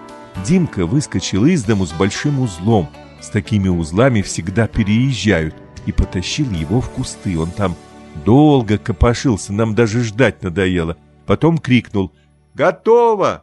Димка выскочил из дому с большим узлом. С такими узлами всегда переезжают. И потащил его в кусты. Он там долго копошился, нам даже ждать надоело. Потом крикнул: «Готово!»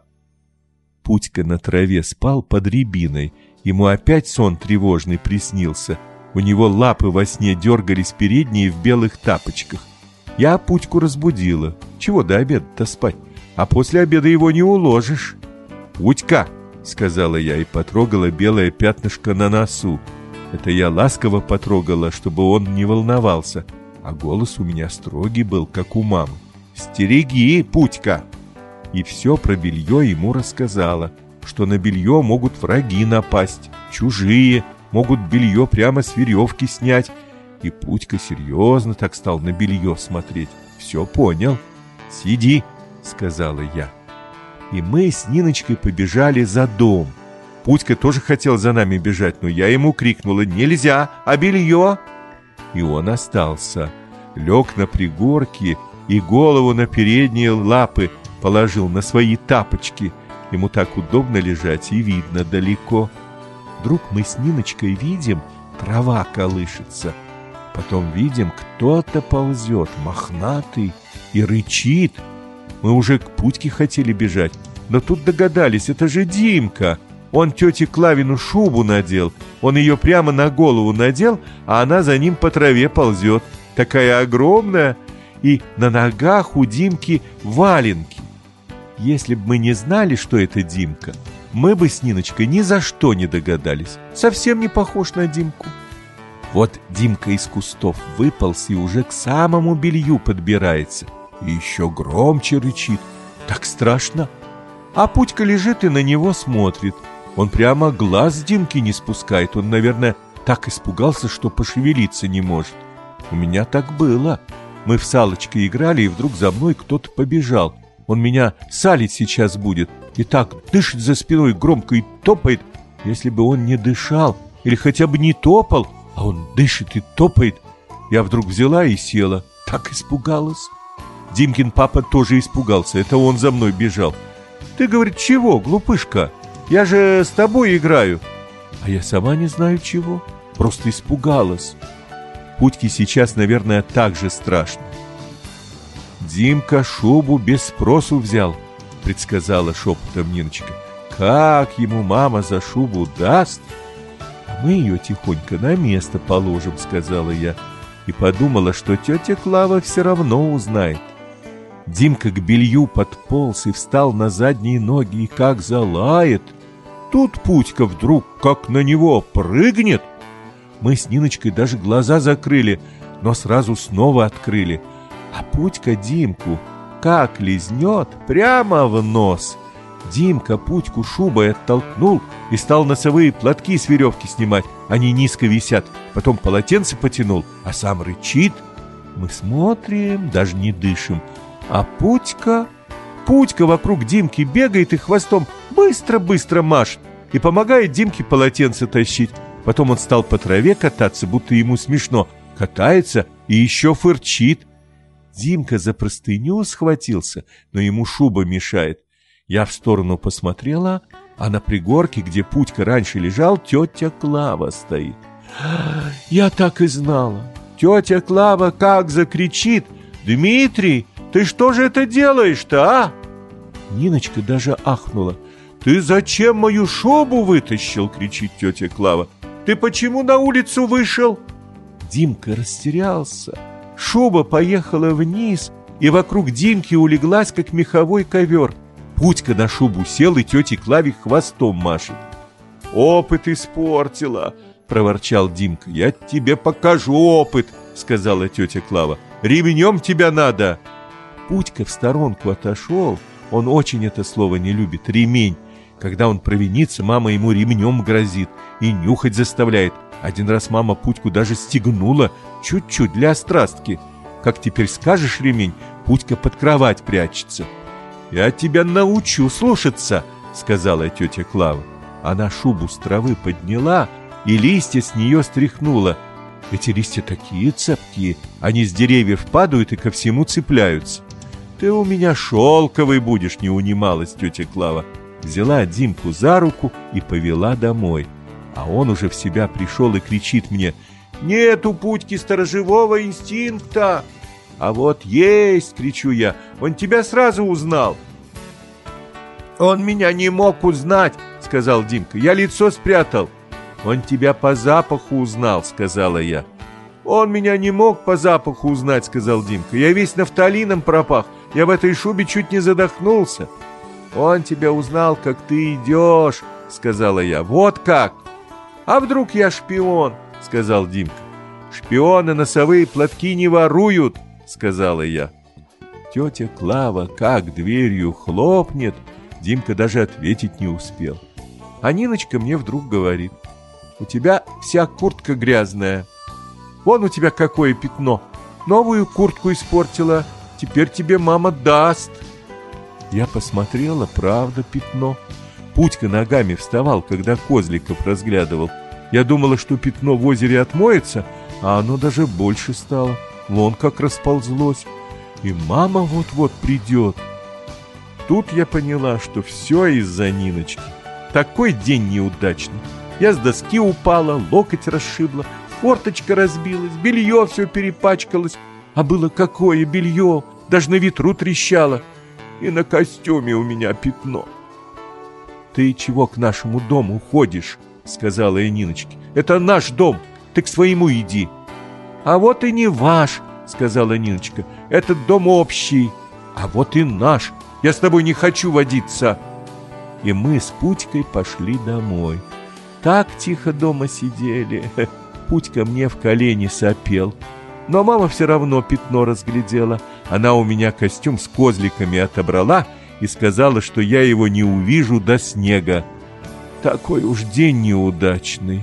Путька на траве спал под рябиной. Ему опять сон тревожный приснился. У него лапы во сне дергались передние в белых тапочках. Я Путьку разбудила. Чего до обеда-то спать? А после обеда его не уложишь. «Путька!» — сказала я и потрогала белое пятнышко на носу. Это я ласково потрогала, чтобы он не волновался. А голос у меня строгий был, как у мамы. «Стереги, Путька!» И все про белье ему рассказала, что на белье могут враги напасть, чужие, могут белье прямо с веревки снять. И Путька серьезно так стал на белье смотреть. Все понял. «Сиди», — сказала я. И мы с Ниночкой побежали за дом. Путька тоже хотел за нами бежать, но я ему крикнула: «Нельзя, а белье?» И он остался. Лег на пригорке и голову на передние лапы положил на свои тапочки. Ему так удобно лежать и видно далеко. Вдруг мы с Ниночкой видим, трава колышется. Потом видим, кто-то ползет, мохнатый, и рычит. Мы уже к Путьке хотели бежать, но тут догадались, это же Димка. Он тете Клавину шубу надел. Он ее прямо на голову надел, а она за ним по траве ползет. Такая огромная. И на ногах у Димки валенки. Если бы мы не знали, что это Димка, мы бы с Ниночкой ни за что не догадались. Совсем не похож на Димку. Вот Димка из кустов выполз и уже к самому белью подбирается. И еще громче рычит. Так страшно. А Путька лежит и на него смотрит. Он прямо глаз с Димки не спускает. Он, наверное, так испугался, что пошевелиться не может. У меня так было. Мы в салочки играли, и вдруг за мной кто-то побежал. Он меня салить сейчас будет. И так дышит за спиной громко и топает. Если бы он не дышал, или хотя бы не топал, а он дышит и топает. Я вдруг взяла и села. Так испугалась. Димкин папа тоже испугался. Это он за мной бежал. «Ты, говорит, чего, глупышка? Я же с тобой играю». А я сама не знаю чего. Просто испугалась. Путьке сейчас, наверное, так же страшно. «Димка шубу без спросу взял», — предсказала шепотом Ниночка. «Как ему мама за шубу даст?» «А мы ее тихонько на место положим», — сказала я. И подумала, что тетя Клава все равно узнает. Димка к белью подполз и встал на задние ноги, и как залает. Тут Путька вдруг как на него прыгнет. Мы с Ниночкой даже глаза закрыли, но сразу снова открыли. А Путька Димку как лизнет прямо в нос. Димка Путьку шубой оттолкнул и стал носовые платки с веревки снимать. Они низко висят. Потом полотенце потянул, а сам рычит. Мы смотрим, даже не дышим. А Путька вокруг Димки бегает и хвостом быстро-быстро машет и помогает Димке полотенце тащить. Потом он стал по траве кататься, будто ему смешно. Катается и еще фырчит. Димка за простыню схватился, но ему шуба мешает. Я в сторону посмотрела, а на пригорке, где Путька раньше лежал, тетя Клава стоит. Я так и знала. Тетя Клава как закричит: «Дмитрий, ты что же это делаешь-то, а?» Ниночка даже ахнула. «Ты зачем мою шубу вытащил?» — кричит тетя Клава. «Ты почему на улицу вышел?» Димка растерялся. Шуба поехала вниз, и вокруг Димки улеглась, как меховой ковер. Путька на шубу сел и тете Клаве хвостом машет. «Опыт испортила!» — проворчал Димка. «Я тебе покажу опыт!» — сказала тетя Клава. «Ремнем тебя надо!» Путька в сторонку отошел. Он очень это слово не любит — ремень. Когда он провинится, мама ему ремнем грозит и нюхать заставляет. Один раз мама Путьку даже стегнула, чуть-чуть, для острастки. Как теперь скажешь ремень, Путька под кровать прячется. «Я тебя научу слушаться», — сказала тетя Клава. Она шубу с травы подняла и листья с нее стряхнула. Эти листья такие цепкие, они с деревьев падают и ко всему цепляются. «Ты у меня шелковый будешь», — не унималась тетя Клава. Взяла Димку за руку и повела домой. А он уже в себя пришел и кричит мне: «Нет у Путьки сторожевого инстинкта!» «А вот есть!» — кричу я. «Он тебя сразу узнал!» «Он меня не мог узнать!» — сказал Димка. «Я лицо спрятал!» «Он тебя по запаху узнал!» — сказала я. «Он меня не мог по запаху узнать!» — сказал Димка. «Я весь нафталином пропах! Я в этой шубе чуть не задохнулся!» «Он тебя узнал, как ты идешь!» — сказала я. «Вот как!» «А вдруг я шпион?» — сказал Димка. «Шпионы носовые платки не воруют!» — сказала я. Тетя Клава как дверью хлопнет, Димка даже ответить не успел. А Ниночка мне вдруг говорит: «У тебя вся куртка грязная. Вон у тебя какое пятно. Новую куртку испортила. Теперь тебе мама даст». Я посмотрела, правда, пятно. Путька ногами вставал, когда козликов разглядывал. Я думала, что пятно в озере отмоется, а оно даже больше стало. Вон как расползлось. И мама вот-вот придет. Тут я поняла, что все из-за Ниночки. Такой день неудачный. Я с доски упала, локоть расшибла, форточка разбилась, белье все перепачкалось. А было какое белье, даже на ветру трещало. И на костюме у меня пятно. «Ты чего к нашему дому ходишь?» — сказала я Ниночке. «Это наш дом, ты к своему иди». «А вот и не ваш», — сказала Ниночка. «Этот дом общий». «А вот и наш, я с тобой не хочу водиться». И мы с Путькой пошли домой. Так тихо дома сидели. Путька мне в колени сопел. Но мама все равно пятно разглядела. Она у меня костюм с козликами отобрала и сказала, что я его не увижу до снега. Такой уж день неудачный.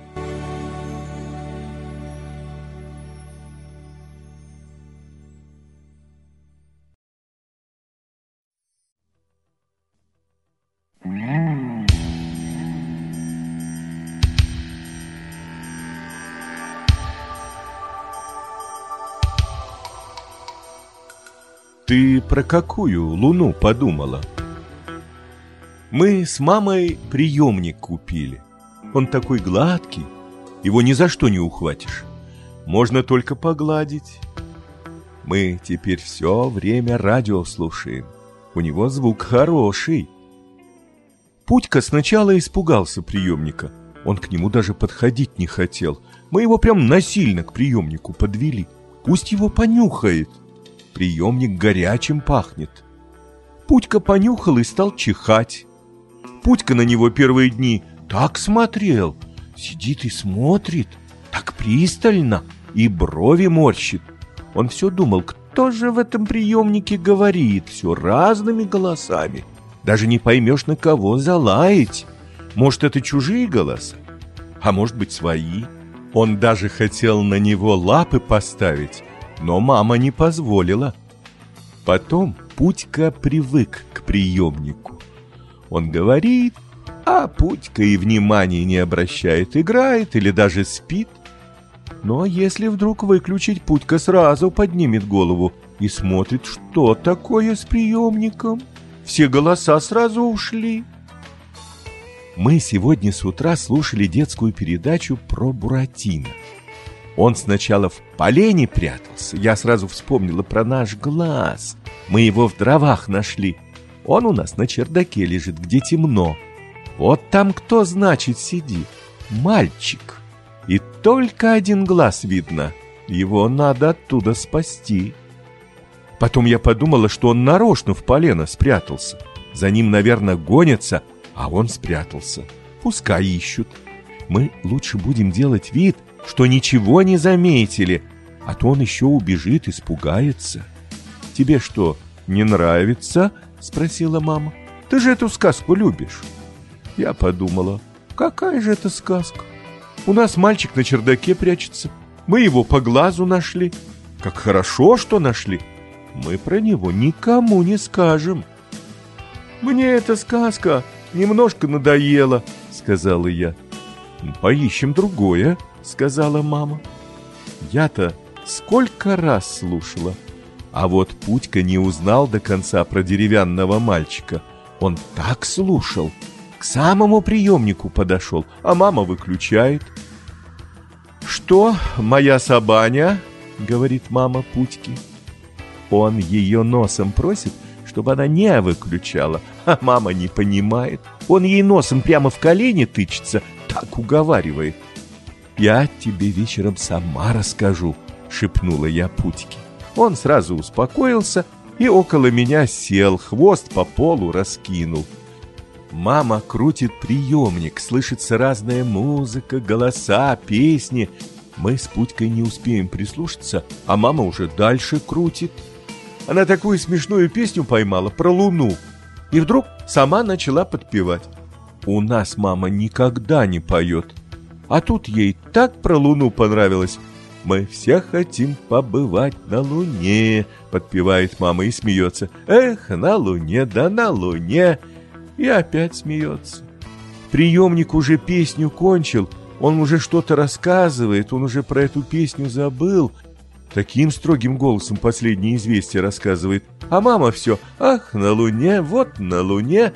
Ты про какую луну подумала? Мы с мамой приемник купили. Он такой гладкий, его ни за что не ухватишь. Можно только погладить. Мы теперь все время радио слушаем. У него звук хороший. Путька сначала испугался приемника. Он к нему даже подходить не хотел. Мы его прям насильно к приемнику подвели. Пусть его понюхает. Приемник горячим пахнет. Путька понюхал и стал чихать. Путька на него первые дни так смотрел. Сидит и смотрит, так пристально, и брови морщит. Он все думал, кто же в этом приемнике говорит, все разными голосами. Даже не поймешь, на кого залаять. Может, это чужие голоса, а может быть, свои. Он даже хотел на него лапы поставить, но мама не позволила. Потом Путька привык к приемнику. Он говорит, а Путька и внимания не обращает, играет или даже спит. Но если вдруг выключить, Путька сразу поднимет голову и смотрит, что такое с приемником. Все голоса сразу ушли. Мы сегодня с утра слушали детскую передачу про Буратино. Он сначала в полене прятался. Я сразу вспомнила про наш глаз. Мы его в дровах нашли. Он у нас на чердаке лежит, где темно. Вот там кто, значит, сидит? Мальчик. И только один глаз видно. Его надо оттуда спасти. Потом я подумала, что он нарочно в полено спрятался. За ним, наверное, гонятся, а он спрятался. Пускай ищут. Мы лучше будем делать вид, что ничего не заметили, а то он еще убежит, испугается. «Тебе что, не нравится?» — спросила мама. «Ты же эту сказку любишь». Я подумала, какая же это сказка? У нас мальчик на чердаке прячется. Мы его по глазу нашли. Как хорошо, что нашли. Мы про него никому не скажем. «Мне эта сказка немножко надоела», — сказала я. «Поищем другое», — сказала мама. Я-то сколько раз слушала. А вот Путька не узнал до конца про деревянного мальчика. Он так слушал, к самому приемнику подошел, а мама выключает. «Что, моя собаня?» — говорит мама Путьке. Он ее носом просит, чтобы она не выключала, а мама не понимает. Он ей носом прямо в колени тычется, так уговаривает. «Я тебе вечером сама расскажу», — шепнула я Путьке. Он сразу успокоился и около меня сел, хвост по полу раскинул. Мама крутит приемник, слышится разная музыка, голоса, песни. Мы с Путькой не успеем прислушаться, а мама уже дальше крутит. Она такую смешную песню поймала про Луну и вдруг сама начала подпевать. У нас мама никогда не поет, а тут ей так про Луну понравилось. «Мы все хотим побывать на Луне», — подпевает мама и смеется. «Эх, на Луне, да на Луне». И опять смеется. Приемник уже песню кончил, он уже что-то рассказывает, он уже про эту песню забыл. Таким строгим голосом последнее известие рассказывает. А мама все: «Ах, на Луне, вот на Луне».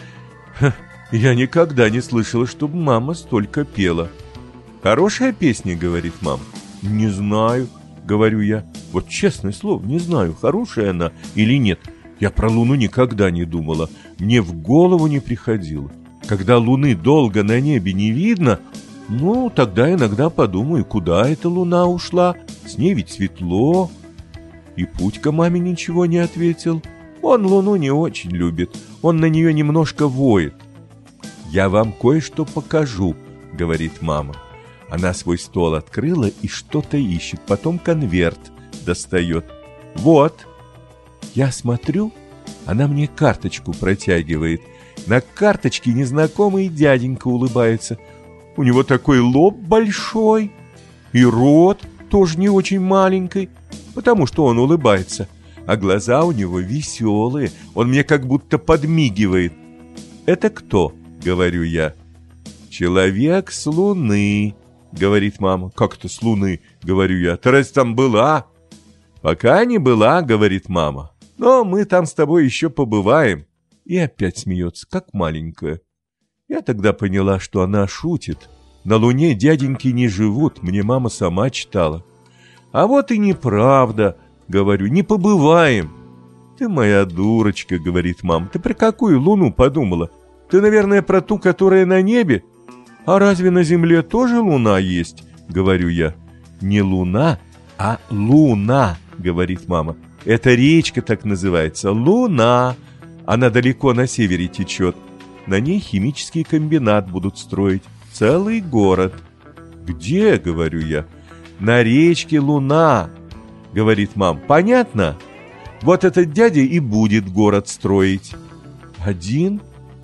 Я никогда не слышала, чтобы мама столько пела. «Хорошая песня», — говорит мама. «Не знаю», — говорю я. Вот честное слово, не знаю, хорошая она или нет. Я про Луну никогда не думала, мне в голову не приходило. Когда Луны долго на небе не видно, ну, тогда иногда подумаю, куда эта Луна ушла, с ней ведь светло. И Путька маме ничего не ответил. Он Луну не очень любит, он на нее немножко воет. «Я вам кое-что покажу», — говорит мама. Она свой стол открыла и что-то ищет, потом конверт достает. «Вот». Я смотрю, она мне карточку протягивает. На карточке незнакомый дяденька улыбается. У него такой лоб большой и рот тоже не очень маленький, потому что он улыбается. А глаза у него веселые, он мне как будто подмигивает. «Это кто?» — говорю я. «Человек с Луны», — говорит мама. «Как это с Луны?» — говорю я. «Ты раз там была?» «Пока не была», — говорит мама. «Но мы там с тобой еще побываем». И опять смеется, как маленькая. Я тогда поняла, что она шутит. На Луне дяденьки не живут, мне мама сама читала. «А вот и неправда», — говорю, — «не побываем». «Ты моя дурочка», — говорит мама. «Ты про какую Луну подумала? Ты, наверное, про ту, которая на небе?» «А разве на Земле тоже Луна есть?» — говорю я. «Не Луна, а Луна», — говорит мама. «Это речка так называется, Луна. Она далеко на севере течет. На ней химический комбинат будут строить. Целый город». «Где?» — говорю я. «На речке Луна», — говорит мама. «Понятно? Вот этот дядя и будет город строить». «Один?»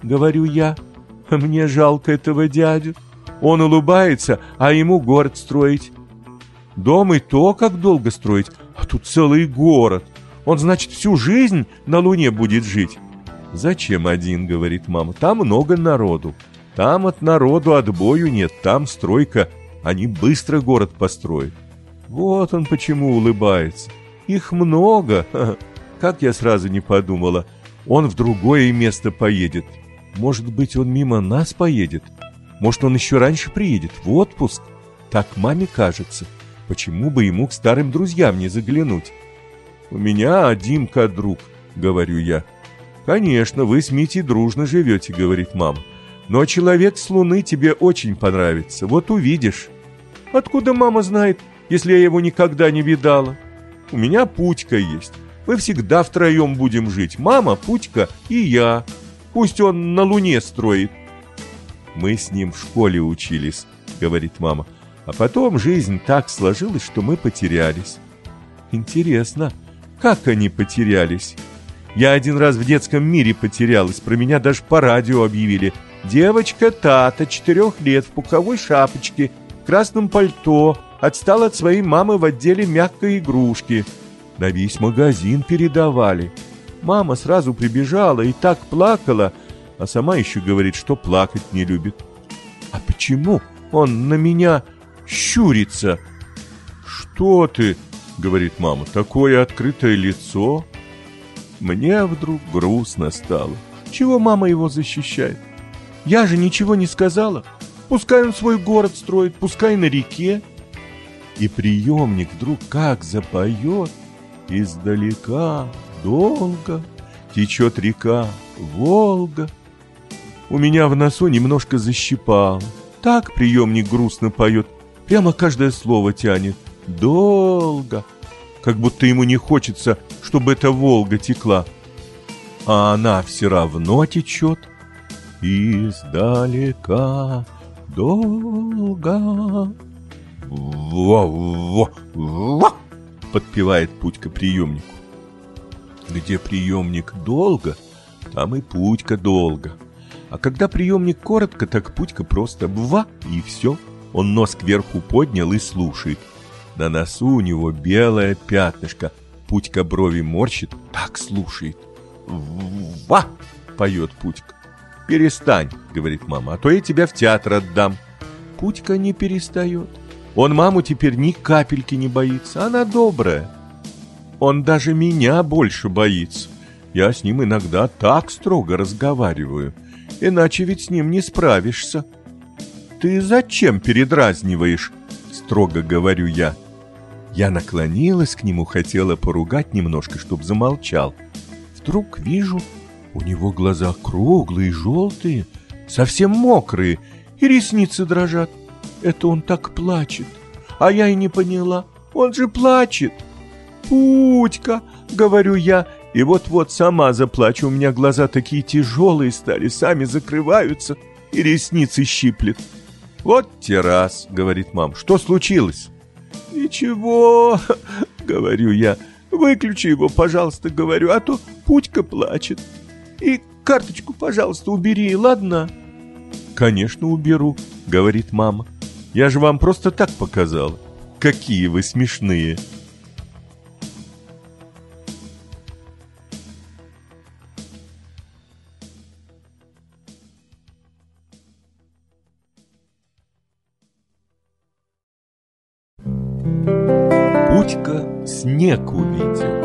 говорю я. Мне жалко этого дядю. Он улыбается, а ему город строить. Дом и то, как долго строить, а тут целый город. Он, значит, всю жизнь на Луне будет жить. Зачем один, говорит мама, там много народу. Там от народу отбою нет, там стройка, они быстро город построят. Вот он почему улыбается. Их много. Как я сразу не подумала. Он в другое место поедет. Может быть, он мимо нас поедет? Может, он еще раньше приедет, в отпуск? Так маме кажется. Почему бы ему к старым друзьям не заглянуть? У меня Димка друг, говорю я. Конечно, вы с Митей дружно живете, говорит мама. Но человек с Луны тебе очень понравится, вот увидишь. Откуда мама знает, если я его никогда не видала? У меня Путька есть. Мы всегда втроем будем жить. Мама, Путька и я. Пусть он на Луне строит. Мы с ним в школе учились, говорит мама. А потом жизнь так сложилась, что мы потерялись. Интересно, как они потерялись? Я один раз в детском мире потерялась. Про меня даже по радио объявили. Девочка Тата, 4 лет, в пуховой шапочке, в красном пальто, отстала от своей мамы в отделе мягкой игрушки. На весь магазин передавали. Мама сразу прибежала и так плакала, а сама еще говорит, что плакать не любит. А почему он на меня щурится? Что ты, говорит мама, такое открытое лицо? Мне вдруг грустно стало. Чего мама его защищает? Я же ничего не сказала. Пускай он свой город строит, пускай на реке. И приемник вдруг как запоет. Издалека, долго течет река Волга. У меня в носу немножко защипало. Так приемник грустно поет, прямо каждое слово тянет. Долго. Как будто ему не хочется, чтобы эта Волга текла. А она все равно течет. Издалека, долго. Во-во-во, подпевает Путька приемнику. Где приемник долго, там и Путька долго. А когда приемник коротко, так Путька просто «ва» и все. Он нос кверху поднял и слушает. На носу у него белое пятнышко. Путька брови морщит, так слушает. «Ва!» — поет Путька. «Перестань», — говорит мама, — «а то я тебя в театр отдам». Путька не перестает. Он маму теперь ни капельки не боится, она добрая. Он даже меня больше боится. Я с ним иногда так строго разговариваю, иначе ведь с ним не справишься. «Ты зачем передразниваешь?» — строго говорю я. Я наклонилась к нему, хотела поругать немножко, чтоб замолчал. Вдруг вижу, у него глаза круглые, желтые, совсем мокрые, и ресницы дрожат. Это он так плачет. А я и не поняла, он же плачет. «Путька», — говорю я, и вот-вот сама заплачу. У меня глаза такие тяжелые стали, сами закрываются, и ресницы щиплет. «Вот те раз», — говорит мама, — «что случилось?» «Ничего», — говорю я, — «выключи его, пожалуйста», — говорю, — «а то Путька плачет. И карточку, пожалуйста, убери, ладно?» «Конечно, уберу», — говорит мама. «Я же вам просто так показала. Какие вы смешные!» Путька снег увидел.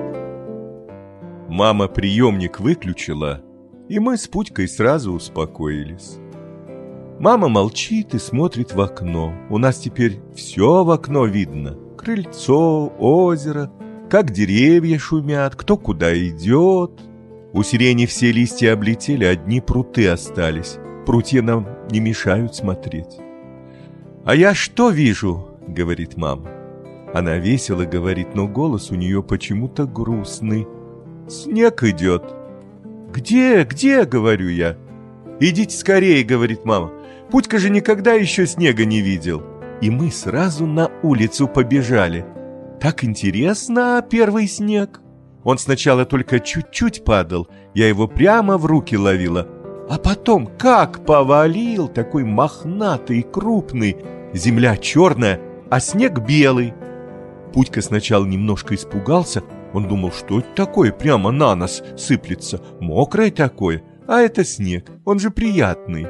Мама приемник выключила, и мы с Путькой сразу успокоились. Мама молчит и смотрит в окно. У нас теперь все в окно видно. Крыльцо, озеро, как деревья шумят, кто куда идет. У сирени все листья облетели, одни пруты остались. Прутья нам не мешают смотреть. «А я что вижу?» — говорит мама. Она весело говорит, но голос у нее почему-то грустный. «Снег идет». «Где, где?» — говорю я. «Идите скорее», — говорит мама. «Путька же никогда еще снега не видел». И мы сразу на улицу побежали. Так интересно, первый снег. Он сначала только чуть-чуть падал, я его прямо в руки ловила. А потом как повалил, такой мохнатый и крупный. Земля черная, а снег белый. Путька сначала немножко испугался. Он думал, что это такое прямо на нас сыплется, мокрое такое. А это снег, он же приятный.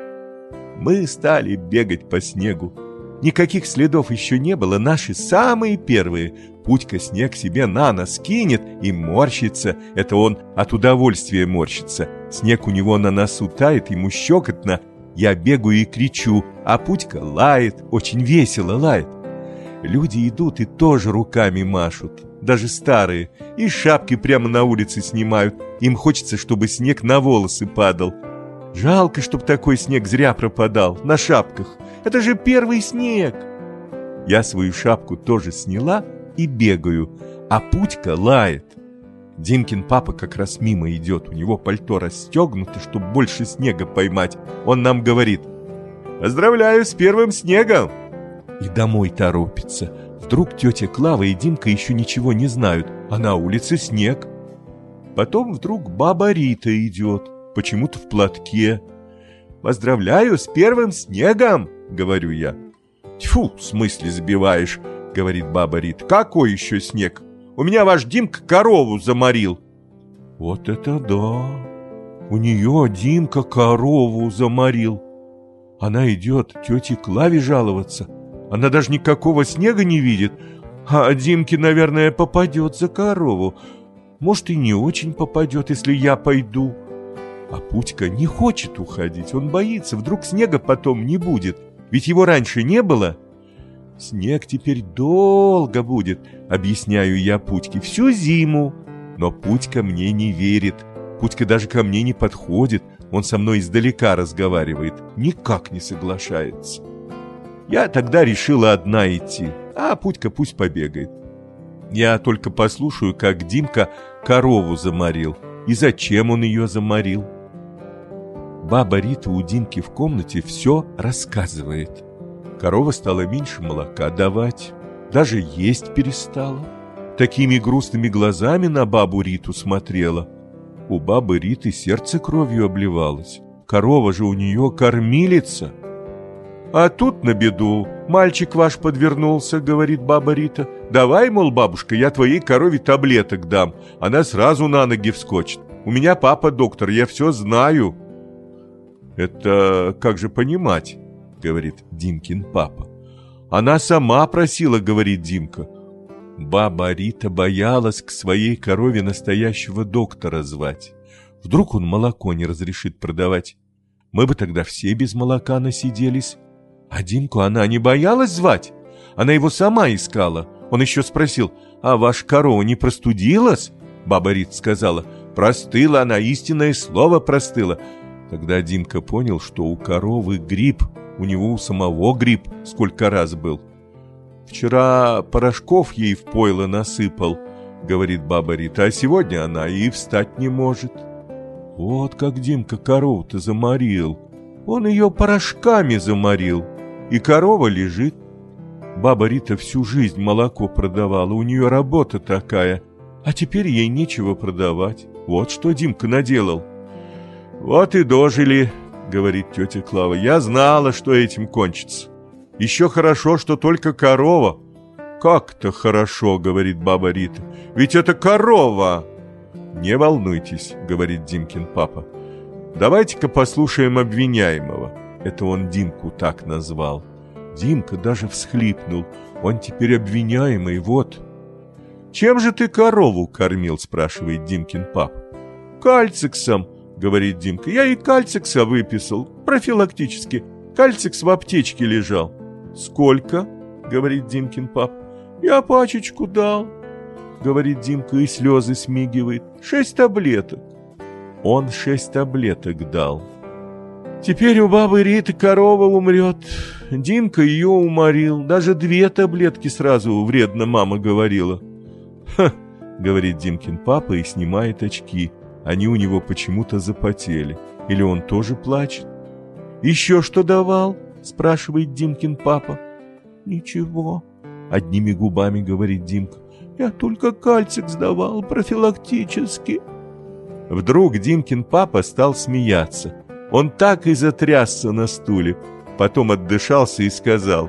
Мы стали бегать по снегу. Никаких следов еще не было, наши самые первые. Путька снег себе на нос кинет и морщится. Это он от удовольствия морщится. Снег у него на носу тает, ему щекотно. Я бегаю и кричу, а Путька лает, очень весело лает. Люди идут и тоже руками машут, даже старые, и шапки прямо на улице снимают. Им хочется, чтобы снег на волосы падал. Жалко, чтоб такой снег зря пропадал, на шапках. Это же первый снег. Я свою шапку тоже сняла и бегаю, а Путька лает. Димкин папа как раз мимо идет, у него пальто расстегнуто, чтобы больше снега поймать. Он нам говорит: «Поздравляю с первым снегом!» И домой торопится. Вдруг тетя Клава и Димка еще ничего не знают, а на улице снег. Потом вдруг баба Рита идет, почему-то в платке. «Поздравляю с первым снегом!» — говорю я. «Тьфу, в смысле сбиваешь?» — говорит баба Рита. «Какой еще снег? У меня ваш Димка корову заморил». Вот это да! У нее Димка корову заморил. Она идет тете Клаве жаловаться. Она даже никакого снега не видит. А Димке, наверное, попадет за корову. Может, и не очень попадет, если я пойду. А Путька не хочет уходить. Он боится, вдруг снега потом не будет. Ведь его раньше не было. Снег теперь долго будет, объясняю я Путьке, всю зиму. Но Путька мне не верит. Путька даже ко мне не подходит. Он со мной издалека разговаривает, никак не соглашается. Я тогда решила одна идти, а Путька пусть побегает. Я только послушаю, как Димка корову заморил, и зачем он ее заморил. Баба Рита у Димки в комнате все рассказывает. Корова стала меньше молока давать, даже есть перестала. Такими грустными глазами на бабу Риту смотрела. У бабы Риты сердце кровью обливалось. Корова же у нее кормилица. А тут на беду мальчик ваш подвернулся, говорит баба Рита. Давай, мол, бабушка, я твоей корове таблеток дам. Она сразу на ноги вскочит. У меня папа доктор, я все знаю. Это как же понимать, говорит Димкин папа. Она сама просила, говорит Димка. Баба Рита боялась к своей корове настоящего доктора звать. Вдруг он молоко не разрешит продавать. Мы бы тогда все без молока насиделись. А Димку она не боялась звать. Она его сама искала. Он еще спросил: «А ваша корова не простудилась?» Баба Рита сказала: «Простыла она, истинное слово простыла». Тогда Димка понял, что у коровы грипп. У него у самого грипп сколько раз был. «Вчера порошков ей в пойло насыпал, — говорит баба Рита, — а сегодня она и встать не может». Вот как Димка корову-то заморил. Он ее порошками заморил, и корова лежит. Баба Рита всю жизнь молоко продавала, у нее работа такая, а теперь ей нечего продавать. Вот что Димка наделал. «Вот и дожили, — говорит тетя Клава, — я знала, что этим кончится. Еще хорошо, что только корова». «Как-то хорошо, — говорит баба Рита, — ведь это корова». «Не волнуйтесь, — говорит Димкин папа, — давайте-ка послушаем обвиняемого». Это он Димку так назвал. Димка даже всхлипнул. Он теперь обвиняемый, вот. «Чем же ты корову кормил?» — спрашивает Димкин папа. «Кальциксом, — говорит Димка, — я и кальцикса выписал, профилактически. Кальцикс в аптечке лежал». «Сколько?» — говорит Димкин папа. «Я пачечку дал», — говорит Димка и слезы смигивает. 6 таблеток. Он 6 таблеток дал. Теперь у бабы Риты корова умрет. Димка ее уморил. Даже 2 таблетки сразу вредно, мама говорила. «Ха!» — говорит Димкин папа и снимает очки. Они у него почему-то запотели. Или он тоже плачет? «Еще что давал?» — спрашивает Димкин папа. «Ничего», — одними губами говорит Димка. «Я только кальцик сдавал профилактически». Вдруг Димкин папа стал смеяться. Он так и затрясся на стуле, потом отдышался и сказал: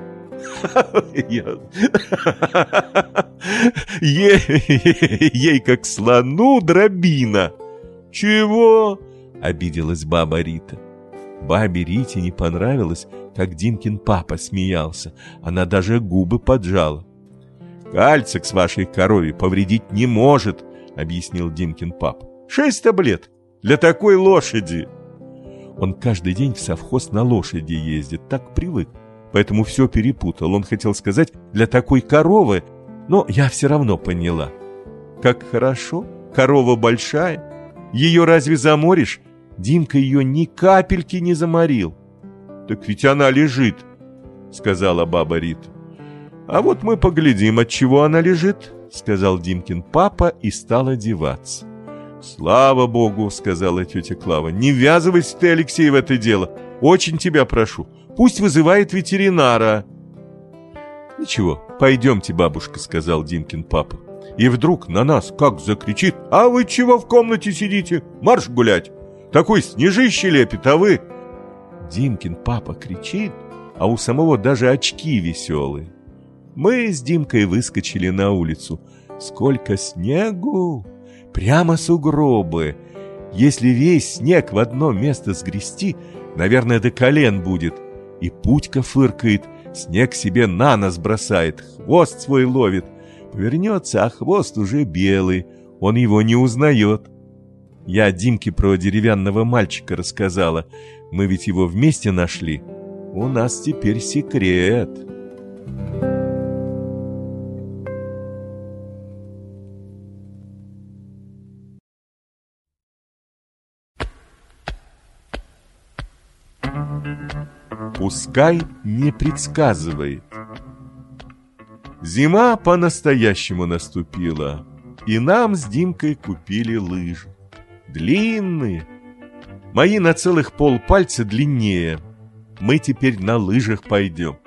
ей как слону дробина. Чего? Обиделась баба Рита. Бабе Рите не понравилось, как Димкин папа смеялся. Она даже губы поджала. Кальцик с вашей корове повредить не может, объяснил Димкин папа. 6 таблет для такой лошади. Он каждый день в совхоз на лошади ездит, так привык. Поэтому все перепутал. Он хотел сказать «для такой коровы», но я все равно поняла. Как хорошо, корова большая. Ее разве заморишь? Димка ее ни капельки не заморил. Так ведь она лежит, сказала баба Рита. А вот мы поглядим, от чего она лежит, сказал Димкин папа и стал одеваться. Слава богу, сказала тетя Клава. Не ввязывайся ты, Алексей, в это дело. Очень тебя прошу. Пусть вызывает ветеринара. Ничего, пойдемте, бабушка, сказал Димкин папа. И вдруг на нас как закричит: а вы чего в комнате сидите? Марш гулять! Такой снежище лепит, а вы... Димкин папа кричит, а у самого даже очки веселые. Мы с Димкой выскочили на улицу. Сколько снегу! Прямо сугробы. Если весь снег в одно место сгрести, наверное, до колен будет. И Путька фыркает, снег себе на нос бросает, хвост свой ловит. Повернется, а хвост уже белый, он его не узнает. Я Димке про деревянного мальчика рассказала. Мы ведь его вместе нашли. У нас теперь секрет. Пускай не предсказывает. Зима по-настоящему наступила, и нам с Димкой купили лыжи. Длинные. Мои на целых полпальца длиннее. Мы теперь на лыжах пойдем.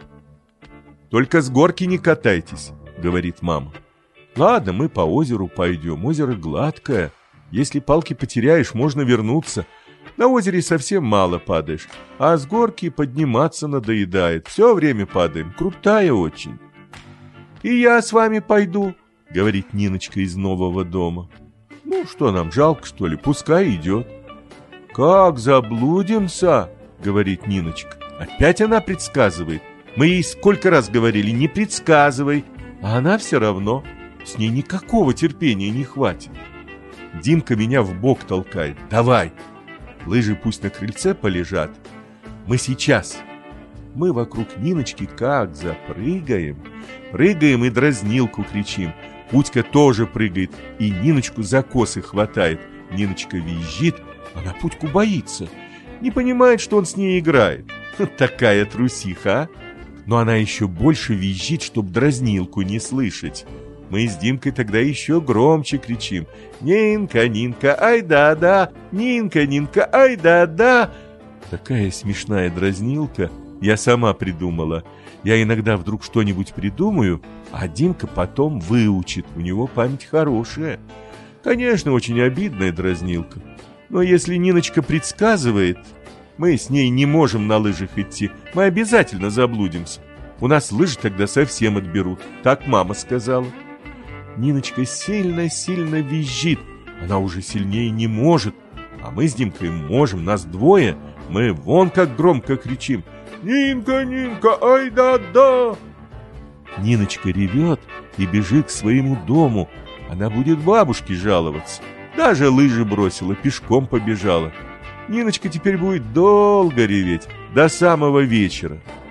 Только с горки не катайтесь, говорит мама. Ладно, мы по озеру пойдем. Озеро гладкое. Если палки потеряешь, можно вернуться. На озере совсем мало падаешь, а с горки подниматься надоедает. Все время падаем, крутая очень. И я с вами пойду, говорит Ниночка из нового дома. Ну, что нам, жалко, что ли? Пускай идет. Как заблудимся, говорит Ниночка. Опять она предсказывает. Мы ей сколько раз говорили: не предсказывай. А она все равно. С ней никакого терпения не хватит. Димка меня в бок толкает. Давай. Лыжи пусть на крыльце полежат. Мы сейчас. Мы вокруг Ниночки как запрыгаем. Прыгаем и дразнилку кричим. Путька тоже прыгает и Ниночку за косы хватает. Ниночка визжит, она Путьку боится. Не понимает, что он с ней играет. Такая трусиха, а? Но она еще больше визжит, чтоб дразнилку не слышать. Мы с Димкой тогда еще громче кричим: «Нинка, Нинка, ай-да-да! Нинка, Нинка, ай-да-да!» Такая смешная дразнилка. Я сама придумала. Я иногда вдруг что-нибудь придумаю, а Димка потом выучит. У него память хорошая. Конечно, очень обидная дразнилка. Но если Ниночка предсказывает, мы с ней не можем на лыжах идти. Мы обязательно заблудимся. У нас лыжи тогда совсем отберут. Так мама сказала. Ниночка сильно-сильно визжит. Она уже сильнее не может. А мы с Димкой можем, нас двое. Мы вон как громко кричим: «Нинка, Нинка, ай-да-да!» Ниночка ревет и бежит к своему дому. Она будет бабушке жаловаться. Даже лыжи бросила, пешком побежала. Ниночка теперь будет долго реветь, до самого вечера.